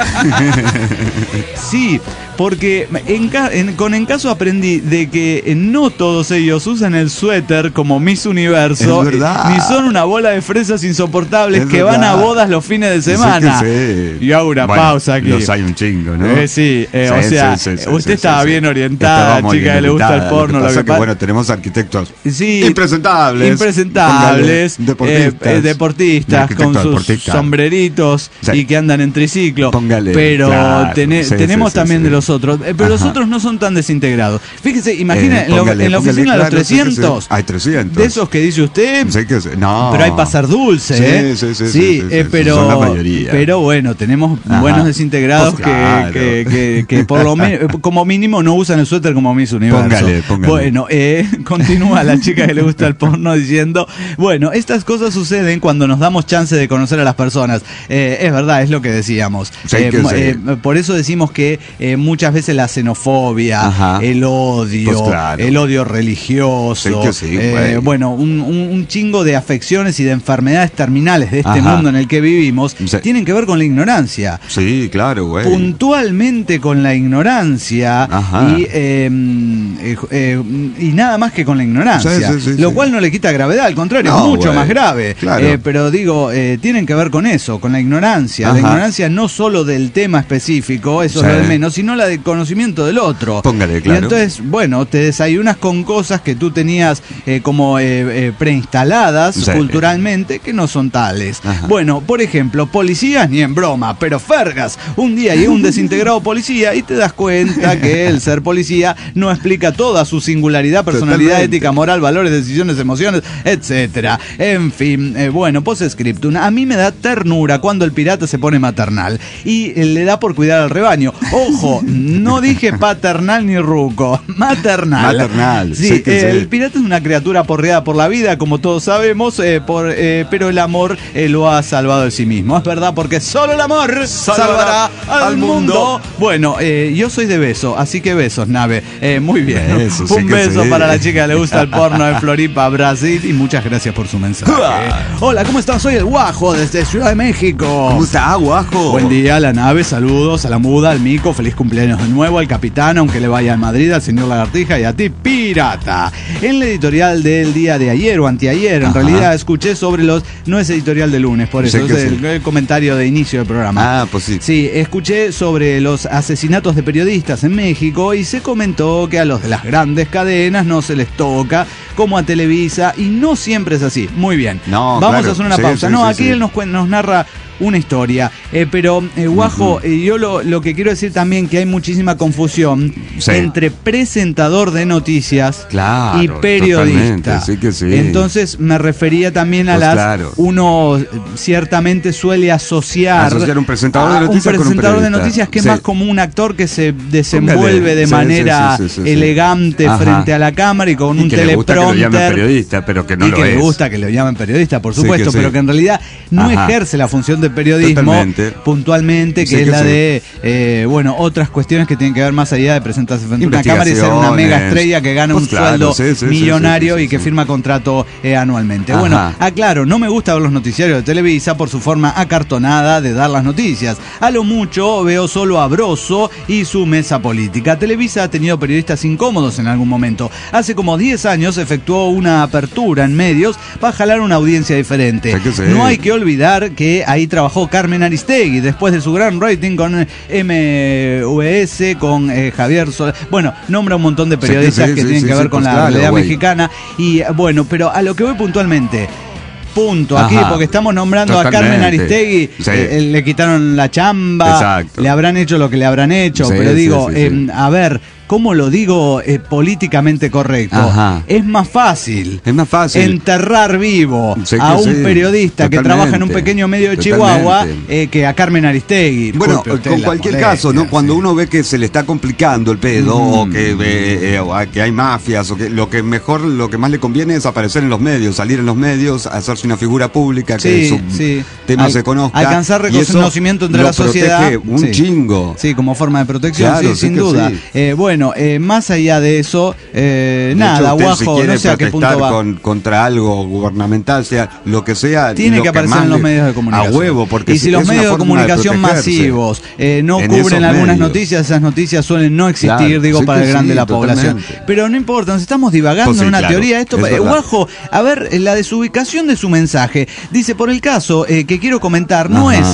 [SPEAKER 3] Sí, porque con Encaso aprendí de que no todos ellos usan el suéter como Miss Universo,
[SPEAKER 4] Es verdad.
[SPEAKER 3] ni son una bola de fresas insoportables
[SPEAKER 4] Es
[SPEAKER 3] que van a
[SPEAKER 4] verdad.
[SPEAKER 3] bodas los fines de semana.
[SPEAKER 4] Sí que sí.
[SPEAKER 3] Y hago una
[SPEAKER 4] Bueno,
[SPEAKER 3] pausa aquí.
[SPEAKER 4] Los hay un chingo, ¿no?
[SPEAKER 3] Sí, o sea, usted estaba bien orientada,
[SPEAKER 4] Estaba muy
[SPEAKER 3] chica,
[SPEAKER 4] bien
[SPEAKER 3] que le gusta el
[SPEAKER 4] orientada.
[SPEAKER 3] porno.
[SPEAKER 4] Lo que pasa
[SPEAKER 3] pasa-
[SPEAKER 4] bueno, tenemos arquitectos
[SPEAKER 3] Sí,
[SPEAKER 4] impresentables,
[SPEAKER 3] deportistas,
[SPEAKER 4] Deportistas.
[SPEAKER 3] con sus
[SPEAKER 4] Deportistas.
[SPEAKER 3] sombreritos
[SPEAKER 4] Sí.
[SPEAKER 3] y que andan en triciclo.
[SPEAKER 4] Póngale,
[SPEAKER 3] Pero
[SPEAKER 4] claro,
[SPEAKER 3] tenemos
[SPEAKER 4] sí,
[SPEAKER 3] también
[SPEAKER 4] sí.
[SPEAKER 3] de los otros. Pero los
[SPEAKER 4] Ajá.
[SPEAKER 3] otros no son tan desintegrados. Fíjese, imagina en la
[SPEAKER 4] Póngale,
[SPEAKER 3] oficina de los
[SPEAKER 4] claro, sí que sí.
[SPEAKER 3] 300.
[SPEAKER 4] Hay 300.
[SPEAKER 3] De esos que dice usted.
[SPEAKER 4] Sí que sí. No.
[SPEAKER 3] Pero hay pasar dulce,
[SPEAKER 4] Sí,
[SPEAKER 3] ¿eh?
[SPEAKER 4] sí,
[SPEAKER 3] pero,
[SPEAKER 4] son la mayoría.
[SPEAKER 3] pero bueno, tenemos
[SPEAKER 4] Ajá.
[SPEAKER 3] buenos desintegrados
[SPEAKER 4] Pues claro.
[SPEAKER 3] que por lo como mínimo no usan el suéter como Miss Universo.
[SPEAKER 4] Póngale.
[SPEAKER 3] Bueno, continúa la chica que le gusta el porno diciendo, bueno, estas cosas suceden cuando nos damos chance de conocer a las personas. Es verdad, es lo que decíamos.
[SPEAKER 4] Sí que sí.
[SPEAKER 3] Por eso decimos que muchas veces la xenofobia,
[SPEAKER 4] Ajá.
[SPEAKER 3] el odio,
[SPEAKER 4] Pues claro.
[SPEAKER 3] el odio religioso,
[SPEAKER 4] Sí que sí, güey.
[SPEAKER 3] bueno, un chingo de afecciones y de enfermedades terminales de este
[SPEAKER 4] Ajá.
[SPEAKER 3] mundo en el que vivimos
[SPEAKER 4] Sí.
[SPEAKER 3] tienen que ver con la ignorancia.
[SPEAKER 4] Sí, claro, güey.
[SPEAKER 3] Puntualmente con la ignorancia
[SPEAKER 4] Ajá.
[SPEAKER 3] y nada más que con la ignorancia,
[SPEAKER 4] Sí,
[SPEAKER 3] lo
[SPEAKER 4] sí.
[SPEAKER 3] cual no le quita gravedad, al contrario,
[SPEAKER 4] No,
[SPEAKER 3] es mucho
[SPEAKER 4] güey.
[SPEAKER 3] más grave.
[SPEAKER 4] Claro.
[SPEAKER 3] Pero digo, tienen que ver con eso, con la ignorancia. La
[SPEAKER 4] Ajá.
[SPEAKER 3] ignorancia no solo del tema específico, eso
[SPEAKER 4] Sí.
[SPEAKER 3] es lo de menos, sino la del conocimiento del otro.
[SPEAKER 4] Póngale, claro.
[SPEAKER 3] Y entonces, bueno, te desayunas con cosas que tú tenías como preinstaladas
[SPEAKER 4] Sí.
[SPEAKER 3] culturalmente que no son tales.
[SPEAKER 4] Ajá.
[SPEAKER 3] Bueno, por ejemplo, policías ni en broma, pero Fergas, un día llega un desintegrado policía y te das cuenta que el ser policía no explica toda su singularidad, personalidad,
[SPEAKER 4] Totalmente.
[SPEAKER 3] ética, moral, valores, decisiones, emociones, etcétera. En fin, bueno, post-scriptum. A mí me da ternura cuando el pirata se pone maternal y le da por cuidar al rebaño. Ojo, No dije paternal ni ruco, maternal.
[SPEAKER 4] Maternal.
[SPEAKER 3] Sí, el pirata es una criatura porreada por la vida, como todos sabemos, pero el amor lo ha salvado de sí mismo. Es verdad, porque solo el amor salvará al mundo. Bueno, yo soy de beso, así que besos, nave. Muy bien.
[SPEAKER 4] Eso,
[SPEAKER 3] un beso para la chica que le gusta el porno de Floripa, Brasil, y muchas gracias por su mensaje. Hola, ¿cómo estás? Soy el Guajo desde Ciudad de México.
[SPEAKER 4] ¿Cómo está, Guajo?
[SPEAKER 3] Buen día a la nave, saludos a la muda, al Mico, feliz cumpleaños de nuevo, al capitán, aunque le vaya a Madrid, al señor Lagartija y a ti, pirata. En la editorial del día de ayer o anteayer, en realidad escuché sobre los... No es editorial de lunes, por eso es el comentario de inicio del programa.
[SPEAKER 4] Ah, pues sí.
[SPEAKER 3] Sí, escuché sobre los asesinatos de periodistas en México y se comentó que a los de las grandes cadenas no se les toca, como a Televisa, y no siempre es así. Muy bien.
[SPEAKER 4] No,
[SPEAKER 3] vamos
[SPEAKER 4] claro.
[SPEAKER 3] a hacer una pausa. Aquí él nos narra una historia, pero Guajo, yo lo que quiero decir también que hay muchísima confusión entre presentador de noticias y periodista.
[SPEAKER 4] Sí que sí.
[SPEAKER 3] Entonces me refería también a uno ciertamente suele asociar
[SPEAKER 4] un presentador de noticias
[SPEAKER 3] con un presentador de noticias que es más como un actor que se desenvuelve de manera elegante frente a la cámara y con un teleprompter.
[SPEAKER 4] Que lo llamen periodista, pero que no lo es. Y que
[SPEAKER 3] le gusta que lo llamen periodista, por supuesto, pero que en realidad no ejerce la función de periodismo puntualmente, que es la de otras cuestiones que tienen que ver más allá de presentarse frente a una cámara y ser una mega estrella que gana un sueldo millonario y que firma contrato anualmente. Bueno, aclaro, no me gusta ver los noticiarios de Televisa por su forma acartonada de dar las noticias. A lo mucho veo solo a Broso y su mesa política. Televisa ha tenido periodistas incómodos en algún momento. Hace como 10 años efectuó una apertura en medios para jalar una audiencia diferente. No hay que olvidar que ahí trabajó Carmen Aristegui después de su gran rating con MVS, con Javier Solá. Bueno, nombra un montón de periodistas que tienen que ver con la realidad mexicana. Y bueno, pero a lo que voy puntualmente. Aquí, porque estamos nombrando a Carmen Aristegui, le quitaron la chamba, le habrán hecho lo que le habrán hecho, pero digo, a ver, ¿cómo lo digo políticamente correcto? Es más fácil enterrar vivo a un periodista que trabaja en un pequeño medio de Chihuahua que a Carmen Aristegui.
[SPEAKER 4] Bueno, con cualquier caso, ¿no? Cuando uno ve que se le está complicando el pedo o que hay mafias o que lo que más le conviene es aparecer en los medios, salir en los medios, hacerse una figura pública, que su tema se conozca.
[SPEAKER 3] Alcanzar reconocimiento entre la sociedad.
[SPEAKER 4] Un chingo.
[SPEAKER 3] Sí, como forma de protección, sin duda. Bueno, más allá de eso, nada, Guajo, no sé a qué punto va.
[SPEAKER 4] Contra algo gubernamental, sea lo que sea,
[SPEAKER 3] tiene que aparecer en los medios de comunicación.
[SPEAKER 4] A huevo, porque
[SPEAKER 3] y si los medios de comunicación masivos no cubren algunas noticias, esas noticias suelen no existir, para el grande de la población. Pero no importa, nos estamos divagando en una teoría. Esto, Guajo, a ver, la desubicación de su mensaje. Dice, por el caso que quiero comentar, no es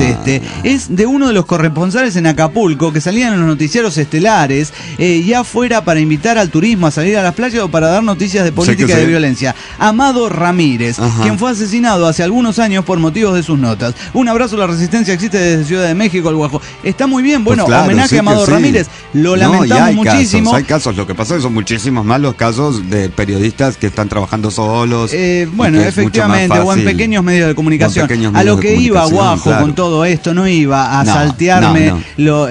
[SPEAKER 3] es de uno de los corresponsales en Acapulco que salían en los noticiarios estelares, ya fuera para invitar al turismo a salir a las playas o para dar noticias de política y de violencia. Amado Ramírez, quien fue asesinado hace algunos años por motivos de sus notas. Un abrazo, la resistencia existe desde Ciudad de México, el Guajo. Está muy bien, bueno, homenaje a Amado Ramírez. Lo lamentamos muchísimo.
[SPEAKER 4] Hay casos, lo que pasa es que son muchísimos más los casos de periodistas que están trabajando solos.
[SPEAKER 3] Bueno, efectivamente, o en pequeños medios de comunicación. A lo que iba Guajo con todo esto, no iba a saltearme lo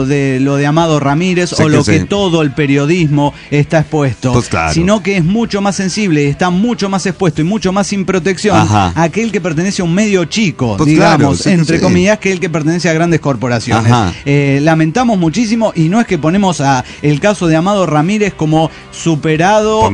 [SPEAKER 3] de Amado Ramírez o lo que todo el periodismo está expuesto, sino que es mucho más sensible y está mucho más expuesto y mucho más sin protección aquel que pertenece a un medio chico, digamos, entre comillas, que el que pertenece a grandes corporaciones. Lamentamos muchísimo y no es que ponemos a el caso de Amado Ramírez como superado,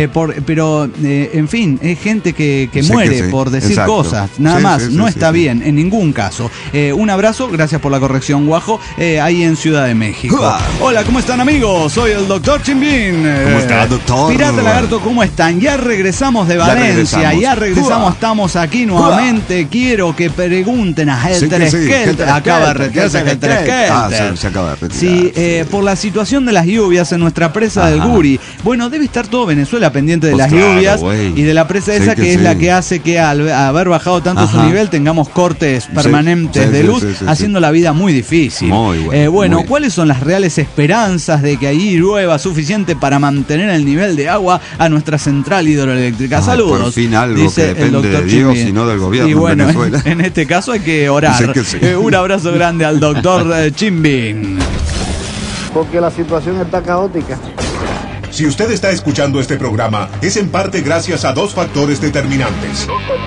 [SPEAKER 3] pero en fin, es gente que muere por decir cosas, nada más, no está bien en ningún caso. Un abrazo, gracias por la corrección, Guajo, ahí en Ciudad de México. Hola, ¿cómo están, amigos? Soy el doctor Chimbín.
[SPEAKER 4] ¿Cómo está, doctor?
[SPEAKER 3] Pirata Lagarto, ¿cómo están? Ya regresamos de Valencia, ya regresamos, estamos aquí nuevamente. Quiero que pregunten a Helter Skelter. Acaba de retirarse Helter Skelter.
[SPEAKER 4] Se acaba de retirar.
[SPEAKER 3] Sí, por la situación de las lluvias en nuestra presa del Guri. Bueno, debe estar todo Venezuela pendiente de las lluvias y de la presa esa que es la que hace que al haber bajado tanto su nivel tengamos cortes permanentes de luz, haciendo la vida muy difícil. Bueno, ¿cuáles son las reales esperanzas de que allí llueva suficiente para mantener el nivel de agua a nuestra central hidroeléctrica? Saludos.
[SPEAKER 4] Por fin algo dice que depende de Dios y no del gobierno.
[SPEAKER 3] Y bueno, de Venezuela. En este caso hay que orar. Un abrazo grande al doctor Chimbín.
[SPEAKER 6] porque la situación está caótica.
[SPEAKER 2] Si usted está escuchando este programa, es en parte gracias a dos factores determinantes.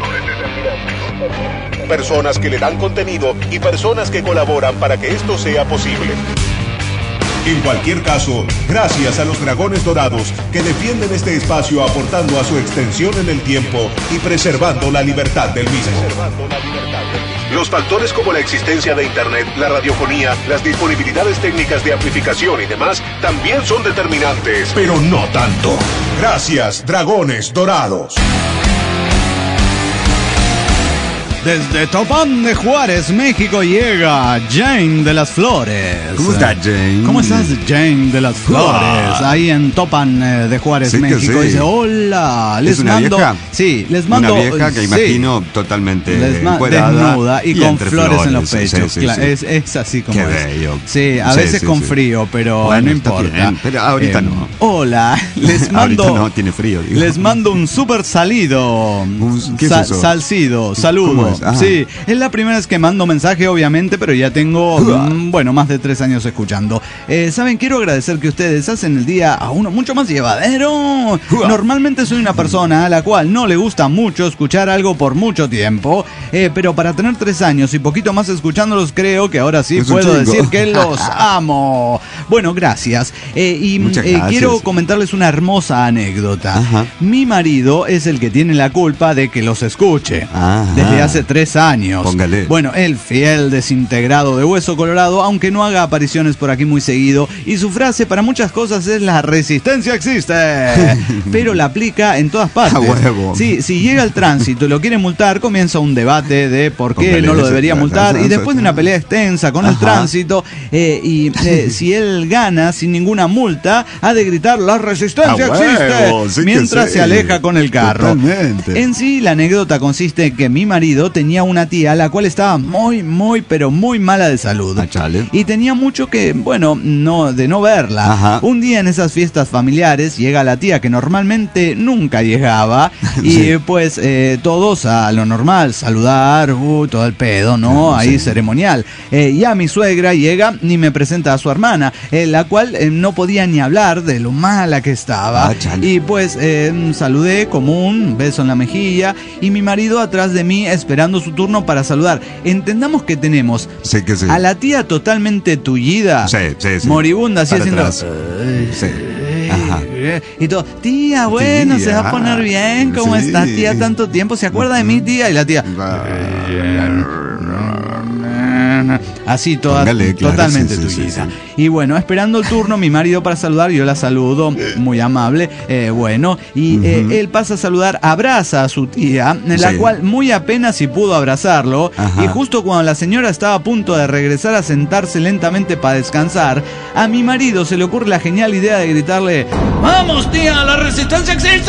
[SPEAKER 2] Personas que le dan contenido y personas que colaboran para que esto sea posible. En cualquier caso, gracias a los Dragones Dorados que defienden este espacio aportando a su extensión en el tiempo y preservando la libertad del mismo. Los factores como la existencia de Internet, la radiofonía, las disponibilidades técnicas de amplificación y demás también son determinantes, pero no tanto. Gracias, Dragones Dorados.
[SPEAKER 3] Desde Topán de Juárez, México, llega Jane de las Flores.
[SPEAKER 4] ¿Cómo estás, Jane?
[SPEAKER 3] ¿Cómo estás, Jane de las Flores? Ahí en Topán de Juárez,
[SPEAKER 4] Sí,
[SPEAKER 3] México.
[SPEAKER 4] sí.
[SPEAKER 3] Dice, hola, les
[SPEAKER 4] ¿Es una
[SPEAKER 3] mando...
[SPEAKER 4] vieja?
[SPEAKER 3] Sí, les mando...
[SPEAKER 4] Una vieja que
[SPEAKER 3] sí.
[SPEAKER 4] imagino totalmente
[SPEAKER 3] desnuda y con
[SPEAKER 4] entre
[SPEAKER 3] flores en los
[SPEAKER 4] flores.
[SPEAKER 3] pechos.
[SPEAKER 4] Sí, sí, sí.
[SPEAKER 3] Es así como
[SPEAKER 4] Qué
[SPEAKER 3] es.
[SPEAKER 4] bello.
[SPEAKER 3] Sí, a
[SPEAKER 4] Sí,
[SPEAKER 3] veces
[SPEAKER 4] sí,
[SPEAKER 3] con
[SPEAKER 4] sí.
[SPEAKER 3] frío, pero
[SPEAKER 4] Bueno,
[SPEAKER 3] no
[SPEAKER 4] está
[SPEAKER 3] importa.
[SPEAKER 4] bien, pero ahorita no.
[SPEAKER 3] Hola, les mando...
[SPEAKER 4] Ahorita no, tiene frío. Digo.
[SPEAKER 3] Les mando un súper salido.
[SPEAKER 4] ¿Qué es eso?
[SPEAKER 3] Salcido, saludo.
[SPEAKER 4] ¿Cómo es? Ah.
[SPEAKER 3] Sí, es la primera vez que mando mensaje, obviamente, pero ya tengo, más de 3 años escuchando. ¿Saben? Quiero agradecer que ustedes hacen el día a uno mucho más llevadero. Normalmente soy una persona a la cual no le gusta mucho escuchar algo por mucho tiempo, pero para tener 3 años y poquito más escuchándolos, creo que ahora sí
[SPEAKER 4] Es un
[SPEAKER 3] puedo
[SPEAKER 4] chingo.
[SPEAKER 3] decir que los amo. Bueno, gracias.
[SPEAKER 4] Muchas gracias.
[SPEAKER 3] Quiero comentarles una hermosa anécdota.
[SPEAKER 4] Ajá.
[SPEAKER 3] Mi marido es el que tiene la culpa de que los escuche.
[SPEAKER 4] Ajá.
[SPEAKER 3] Desde hace 3 años.
[SPEAKER 4] Póngale.
[SPEAKER 3] Bueno, el fiel desintegrado de Hueso Colorado, aunque no haga apariciones por aquí muy seguido, y su frase para muchas cosas es: la resistencia existe, pero la aplica en todas partes.
[SPEAKER 4] A huevo.
[SPEAKER 3] Sí, si llega el tránsito y lo quiere multar, comienza un debate de por qué
[SPEAKER 4] Póngale
[SPEAKER 3] no lo
[SPEAKER 4] ese,
[SPEAKER 3] debería
[SPEAKER 4] claro,
[SPEAKER 3] multar,
[SPEAKER 4] claro,
[SPEAKER 3] y después de una
[SPEAKER 4] claro.
[SPEAKER 3] pelea extensa con el
[SPEAKER 4] Ajá.
[SPEAKER 3] tránsito, si él gana sin ninguna multa, ha de gritar: la resistencia
[SPEAKER 4] A huevo,
[SPEAKER 3] existe,
[SPEAKER 4] sí que
[SPEAKER 3] mientras
[SPEAKER 4] sí.
[SPEAKER 3] se aleja con el carro.
[SPEAKER 4] Totalmente.
[SPEAKER 3] En sí, la anécdota consiste en que mi marido tenía una tía la cual estaba pero muy mala de salud.
[SPEAKER 4] Ah, chale.
[SPEAKER 3] Y tenía mucho que, de no verla.
[SPEAKER 4] Ajá.
[SPEAKER 3] Un día en esas fiestas familiares llega la tía que normalmente nunca llegaba y
[SPEAKER 4] Sí.
[SPEAKER 3] pues todos a lo normal, saludar, todo el pedo, ¿no?
[SPEAKER 4] Sí.
[SPEAKER 3] Ahí ceremonial. Y a mi suegra llega y me presenta a su hermana, la cual no podía ni hablar de lo mala que estaba.
[SPEAKER 4] Ah, chale.
[SPEAKER 3] Y pues saludé como un beso en la mejilla y mi marido atrás de mí esperando su turno para saludar. Entendamos que tenemos
[SPEAKER 4] Sí que sí.
[SPEAKER 3] a la tía totalmente tullida,
[SPEAKER 4] Sí, sí, sí.
[SPEAKER 3] moribunda, así
[SPEAKER 4] Para
[SPEAKER 3] haciendo...
[SPEAKER 4] atrás. Sí. Ajá.
[SPEAKER 3] Y todo, tía, bueno, se va a poner bien, ¿cómo
[SPEAKER 4] sí.
[SPEAKER 3] está tía tanto tiempo? ¿Se acuerda de mi tía? Y la tía... Así,
[SPEAKER 4] Póngale, claro,
[SPEAKER 3] totalmente
[SPEAKER 4] sí, sí,
[SPEAKER 3] tullida.
[SPEAKER 4] sí,
[SPEAKER 3] Y bueno, esperando el turno, mi marido para saludar, yo la saludo, muy amable, él pasa a saludar, abraza a su tía, la
[SPEAKER 4] Sí.
[SPEAKER 3] cual muy apenas si pudo abrazarlo,
[SPEAKER 4] Ajá.
[SPEAKER 3] y justo cuando la señora estaba a punto de regresar a sentarse lentamente para descansar, a mi marido se le ocurre la genial idea de gritarle: ¡vamos, tía, la resistencia existe!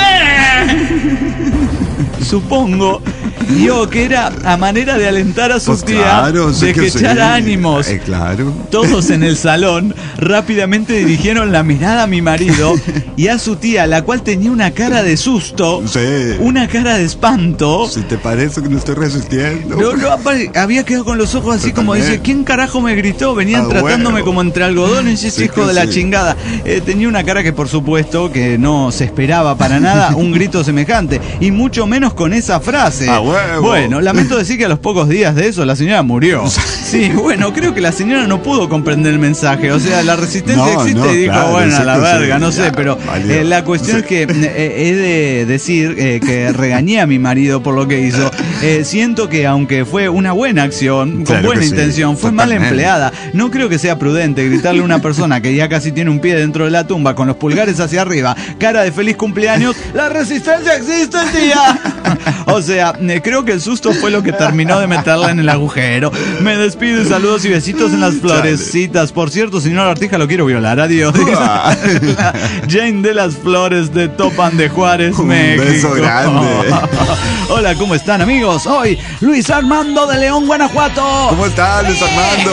[SPEAKER 3] Supongo yo que era a manera de alentar a su
[SPEAKER 4] Pues
[SPEAKER 3] tía,
[SPEAKER 4] claro, sí
[SPEAKER 3] de que
[SPEAKER 4] sí.
[SPEAKER 3] echara ánimos.
[SPEAKER 4] Claro.
[SPEAKER 3] Todos en el salón rápidamente dirigieron la mirada a mi marido y a su tía, la cual tenía una cara de susto,
[SPEAKER 4] Sí.
[SPEAKER 3] una cara de espanto.
[SPEAKER 4] Si te parece que no estoy resistiendo.
[SPEAKER 3] Había quedado con los ojos así como dice: ¿quién carajo me gritó? Venían
[SPEAKER 4] Ah,
[SPEAKER 3] tratándome
[SPEAKER 4] huevo.
[SPEAKER 3] como entre algodones y ese
[SPEAKER 4] Sí
[SPEAKER 3] hijo
[SPEAKER 4] que
[SPEAKER 3] de la
[SPEAKER 4] sí.
[SPEAKER 3] chingada. Tenía una cara que por supuesto que no se esperaba para nada un grito semejante, y mucho menos con esa frase.
[SPEAKER 4] Ah, huevo.
[SPEAKER 3] Bueno, lamento decir que a los pocos días de eso la señora murió. Sí, bueno, creo que la señora no pudo comprender el mensaje. O sea, la resistencia
[SPEAKER 4] No,
[SPEAKER 3] existe
[SPEAKER 4] no,
[SPEAKER 3] y dijo:
[SPEAKER 4] claro,
[SPEAKER 3] bueno, a
[SPEAKER 4] sí
[SPEAKER 3] la
[SPEAKER 4] que sí,
[SPEAKER 3] verga, no sé,
[SPEAKER 4] ya,
[SPEAKER 3] pero
[SPEAKER 4] valió.
[SPEAKER 3] la cuestión
[SPEAKER 4] Sí.
[SPEAKER 3] es que he de decir que regañé a mi marido por lo que hizo. Siento que aunque fue una buena acción, con
[SPEAKER 4] Claro
[SPEAKER 3] buena
[SPEAKER 4] que sí,
[SPEAKER 3] intención, fue mal
[SPEAKER 4] totalmente.
[SPEAKER 3] empleada. No creo que sea prudente gritarle a una persona que ya casi tiene un pie dentro de la tumba con los pulgares hacia arriba, cara de feliz cumpleaños: ¡la resistencia existe, tía! O sea, creo que el susto fue lo que terminó de meterla en el agujero. Me despido y saludos y besitos en las florecitas. Por cierto, señor Artija, lo quiero violar. Adiós. Jane de las Flores de Topán de Juárez,
[SPEAKER 4] Un
[SPEAKER 3] México.
[SPEAKER 4] beso grande.
[SPEAKER 3] Hola, ¿cómo están, amigos? Hoy, Luis Armando de León, Guanajuato.
[SPEAKER 4] ¿Cómo estás, Luis Armando?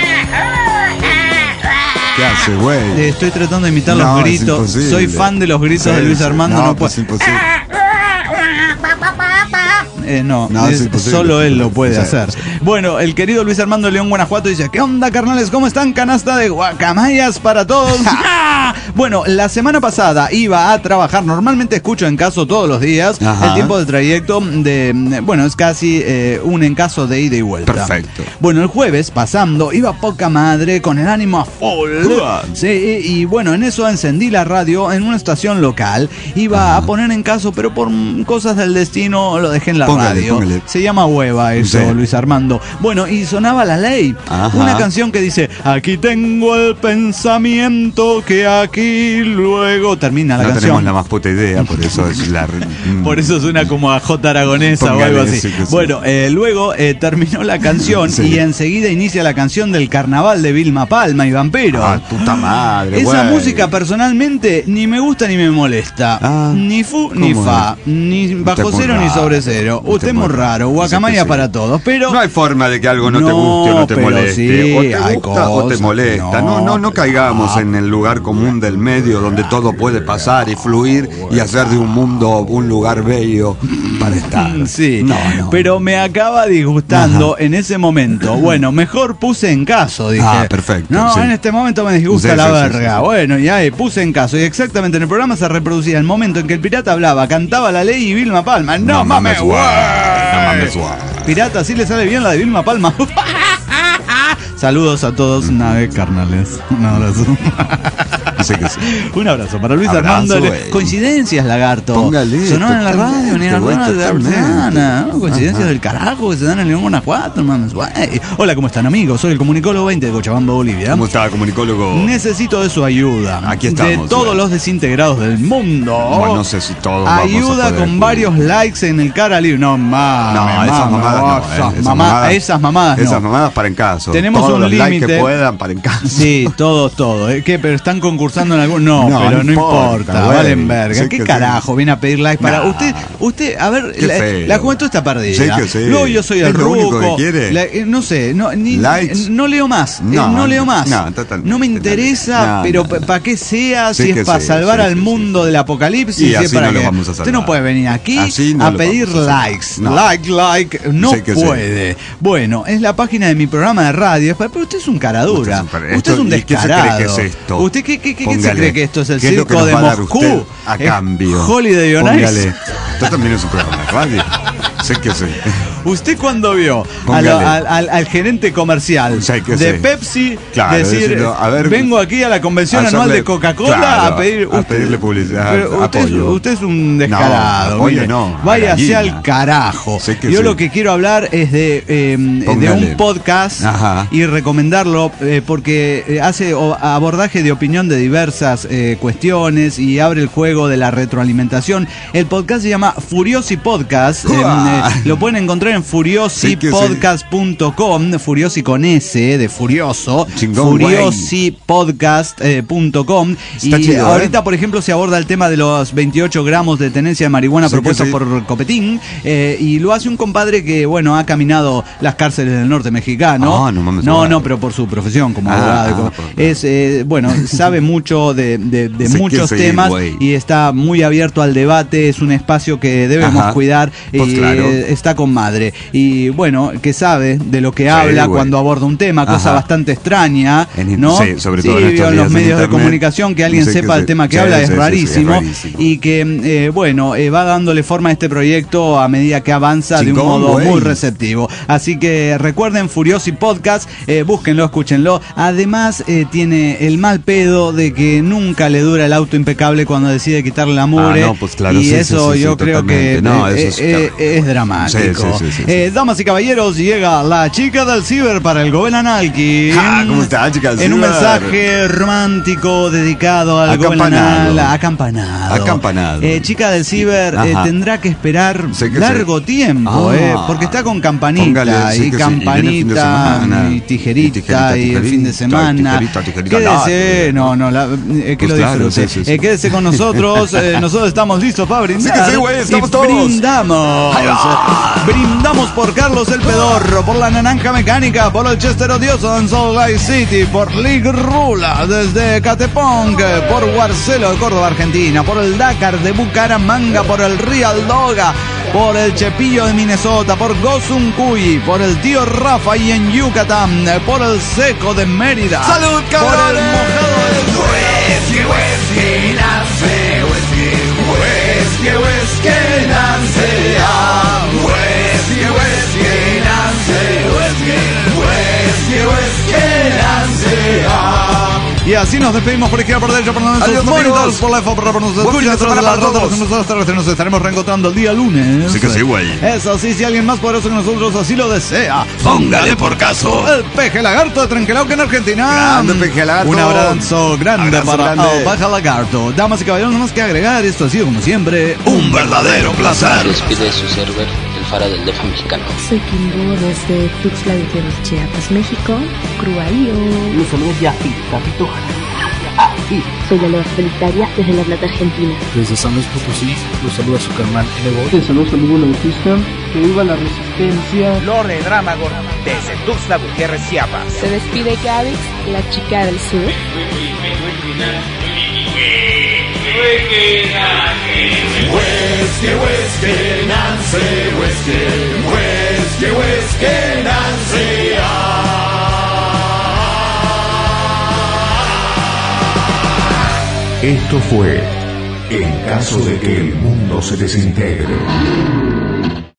[SPEAKER 4] ¿Qué hace, güey?
[SPEAKER 3] Estoy tratando de imitar
[SPEAKER 4] No,
[SPEAKER 3] los
[SPEAKER 4] es
[SPEAKER 3] gritos.
[SPEAKER 4] imposible.
[SPEAKER 3] Soy fan de los gritos
[SPEAKER 4] Sí,
[SPEAKER 3] de Luis
[SPEAKER 4] sí.
[SPEAKER 3] Armando.
[SPEAKER 4] No,
[SPEAKER 3] No
[SPEAKER 4] pues
[SPEAKER 3] puedo.
[SPEAKER 4] imposible.
[SPEAKER 3] no,
[SPEAKER 4] sí,
[SPEAKER 3] solo él lo puede hacer. Sí. Bueno, el querido Luis Armando León Guanajuato dice: ¿qué onda, carnales? ¿Cómo están? Canasta de guacamayas para todos. Bueno, la semana pasada iba a trabajar. Normalmente escucho En Caso todos los días. El tiempo de trayecto bueno, es casi un En Caso de ida y vuelta.
[SPEAKER 4] Perfecto.
[SPEAKER 3] Bueno, el jueves pasando iba poca madre, con el ánimo a full. Sí, y bueno, en eso encendí la radio en una estación local. Iba a poner En Caso, pero por cosas del destino lo dejé en la radio. Póngale. Se llama Hueva eso, sí. Luis Armando. Bueno, y sonaba La Ley. Una canción que dice: aquí tengo el pensamiento que aquí luego termina la canción.
[SPEAKER 4] No tenemos la más puta idea, por eso es la...
[SPEAKER 3] Por eso suena como a J. Aragonesa o algo así. Sí, bueno, luego terminó la canción y enseguida inicia la canción del carnaval de Vilma Palma y Vampiro.
[SPEAKER 4] Puta madre.
[SPEAKER 3] Esa música personalmente ni me gusta ni me molesta. Ni fu ni fa, ni bajo cero ni sobre cero. Usted es muy raro, guacamaya para todos, pero...
[SPEAKER 4] No hay forma de que algo no te guste o no te moleste. Sí, o te gusta o te molesta. No caigamos en el lugar común del medio donde todo puede pasar y fluir y hacer de un mundo un lugar bello para estar.
[SPEAKER 3] Sí, pero me acaba disgustando en ese momento. Bueno, mejor puse En Caso, dije.
[SPEAKER 4] Perfecto.
[SPEAKER 3] No, en este momento me disgusta la verga. Bueno, y ahí puse En Caso. Y exactamente en el programa se reproducía el momento en que el pirata hablaba, cantaba La Ley y Vilma Palma. No mames, Pirata, ¿sí le sale bien la de Vilma Palma? Saludos a todos, nave carnales. Un abrazo.
[SPEAKER 4] Sí que sí.
[SPEAKER 3] Un abrazo para Luis Armando. Coincidencias, lagarto.
[SPEAKER 4] Póngale.
[SPEAKER 3] Sonó en la radio, ni en la radio de la mañana. Coincidencias del carajo que se dan en León Guanajuato, mames. Hola, ¿cómo están, amigos? Soy el comunicólogo 20 de Cochabamba, Bolivia.
[SPEAKER 4] ¿Cómo está, comunicólogo?
[SPEAKER 3] Necesito de su ayuda.
[SPEAKER 4] Aquí estamos.
[SPEAKER 3] De todos los desintegrados del mundo.
[SPEAKER 4] Bueno, no sé si todos
[SPEAKER 3] ayuda con varios likes en el cara libre. No,
[SPEAKER 4] esas mamadas.
[SPEAKER 3] Esas mamadas no.
[SPEAKER 4] Esas mamadas para En Caso.
[SPEAKER 3] Tenemos
[SPEAKER 4] todos
[SPEAKER 3] un límite.
[SPEAKER 4] Likes que puedan para En Caso.
[SPEAKER 3] Sí, todo. ¿Qué? Pero están concursando en algún... No, pero no importa. Valen verga. ¿Qué carajo viene a pedir likes para... Usted, a ver, la juventud está perdida. Luego yo soy el ruco. No sé, no leo más. No leo más. No me interesa, pero ¿para qué sea? Si es para salvar al mundo del apocalipsis.
[SPEAKER 4] Y así no lo vamos a salvar.
[SPEAKER 3] Usted no puede venir aquí a pedir likes. Like. No puede. Bueno, es la página de mi programa de radio. Pero usted es un caradura. Usted es un descarado.
[SPEAKER 4] ¿Qué se cree que es esto?
[SPEAKER 3] ¿Usted qué se cree que esto es el circo de Moscú?
[SPEAKER 4] A cambio.
[SPEAKER 3] Holiday on Ice.
[SPEAKER 4] Esto también es un programa de radio. Sé que sí.
[SPEAKER 3] ¿Usted cuando vio al gerente comercial de Pepsi decir, vengo aquí a la convención anual de Coca-Cola a pedirle
[SPEAKER 4] publicidad,
[SPEAKER 3] usted es un descarado. Váyase al carajo. Yo lo que quiero hablar es de un podcast y recomendarlo porque hace abordaje de opinión de diversas cuestiones y abre el juego de la retroalimentación. El podcast se llama Furiosi Podcast. Lo pueden encontrar en furiosipodcast.com, Furiosi con S de furioso, furiosipodcast.com. Y ahorita, por ejemplo, se aborda el tema de los 28 gramos de tenencia de marihuana propuestos por Copetín, y lo hace un compadre que, bueno, ha caminado las cárceles del norte mexicano. No, pero por su profesión como abogado. Sabe mucho de muchos temas y está muy abierto al debate. Es un espacio que debemos cuidar. Está con madre y bueno, que sabe de lo que habla cuando aborda un tema, cosa bastante extraña, ¿no?
[SPEAKER 4] Sobre todo en
[SPEAKER 3] los medios de comunicación, que alguien sepa el tema que habla es rarísimo, y que va dándole forma a este proyecto a medida que avanza de un modo muy receptivo. Así que recuerden, Furiosi Podcast, búsquenlo, escúchenlo. Además tiene el mal pedo de que nunca le dura el auto impecable cuando decide quitarle la mugre, y eso yo creo que es dramático. Damas y caballeros, llega la chica del ciber para el Gobel Analki.
[SPEAKER 4] ¿Cómo está, chica del ciber?
[SPEAKER 3] En un mensaje romántico dedicado al Gobel Anal. Acampanado. Chica del ciber tendrá que esperar largo tiempo, porque está con campanita. Y campanita, y tijerita, y el fin de semana. Quédese, que lo disfrute. Quédese con nosotros. Nosotros estamos listos para brindar.
[SPEAKER 4] Estamos todos.
[SPEAKER 3] Brindamos. andamos por Carlos el Pedorro, por la Naranja Mecánica, por el Chester Odioso en Salt Lake City, por League Rula desde Catepong, por Guarcelo de Córdoba, Argentina, por el Dakar de Bucaramanga, por el Real Doga, por el Chepillo de Minnesota, por Gosuncuy, por el tío Rafa y en Yucatán, por el Seco de Mérida.
[SPEAKER 4] ¡Salud, cabrones!
[SPEAKER 3] Por el Mojado del Y así nos despedimos por izquierda, por derecha, por donde sus monitores, por la FOP, por nuestros escuchas, por la radio. Nos estaremos reencontrando el día lunes.
[SPEAKER 4] Sí que sí, güey.
[SPEAKER 3] Eso sí, si alguien más poderoso que nosotros así lo desea,
[SPEAKER 4] Póngale por caso.
[SPEAKER 3] el Peje Lagarto de Trenquelauquen en Argentina.
[SPEAKER 4] Grande Peje Lagarto.
[SPEAKER 3] Un abrazo grande para
[SPEAKER 4] grande.
[SPEAKER 3] el Peje Lagarto. Damas y caballeros, no más que agregar, esto ha sido como siempre
[SPEAKER 4] Un verdadero placer.
[SPEAKER 7] Despide su server, el Fara del Defa mexicano.
[SPEAKER 8] Soy Kimbo desde Tuxtla Gutiérrez, Chiapas, México. Cruaío.
[SPEAKER 9] Los saludos de Afi, Capito.
[SPEAKER 8] Soy la Loa Solitaria desde La Plata, Argentina.
[SPEAKER 9] Desde San Luis Potosí, los saluda su carnal N-Bot.
[SPEAKER 6] Te saludos amigos Bautista, que viva la resistencia.
[SPEAKER 5] Lore Dramagor desde Tuxtla Gutiérrez, Chiapas.
[SPEAKER 8] Se despide Gavix, la chica del sur.
[SPEAKER 1] Esto fue En caso de que el mundo se desintegre.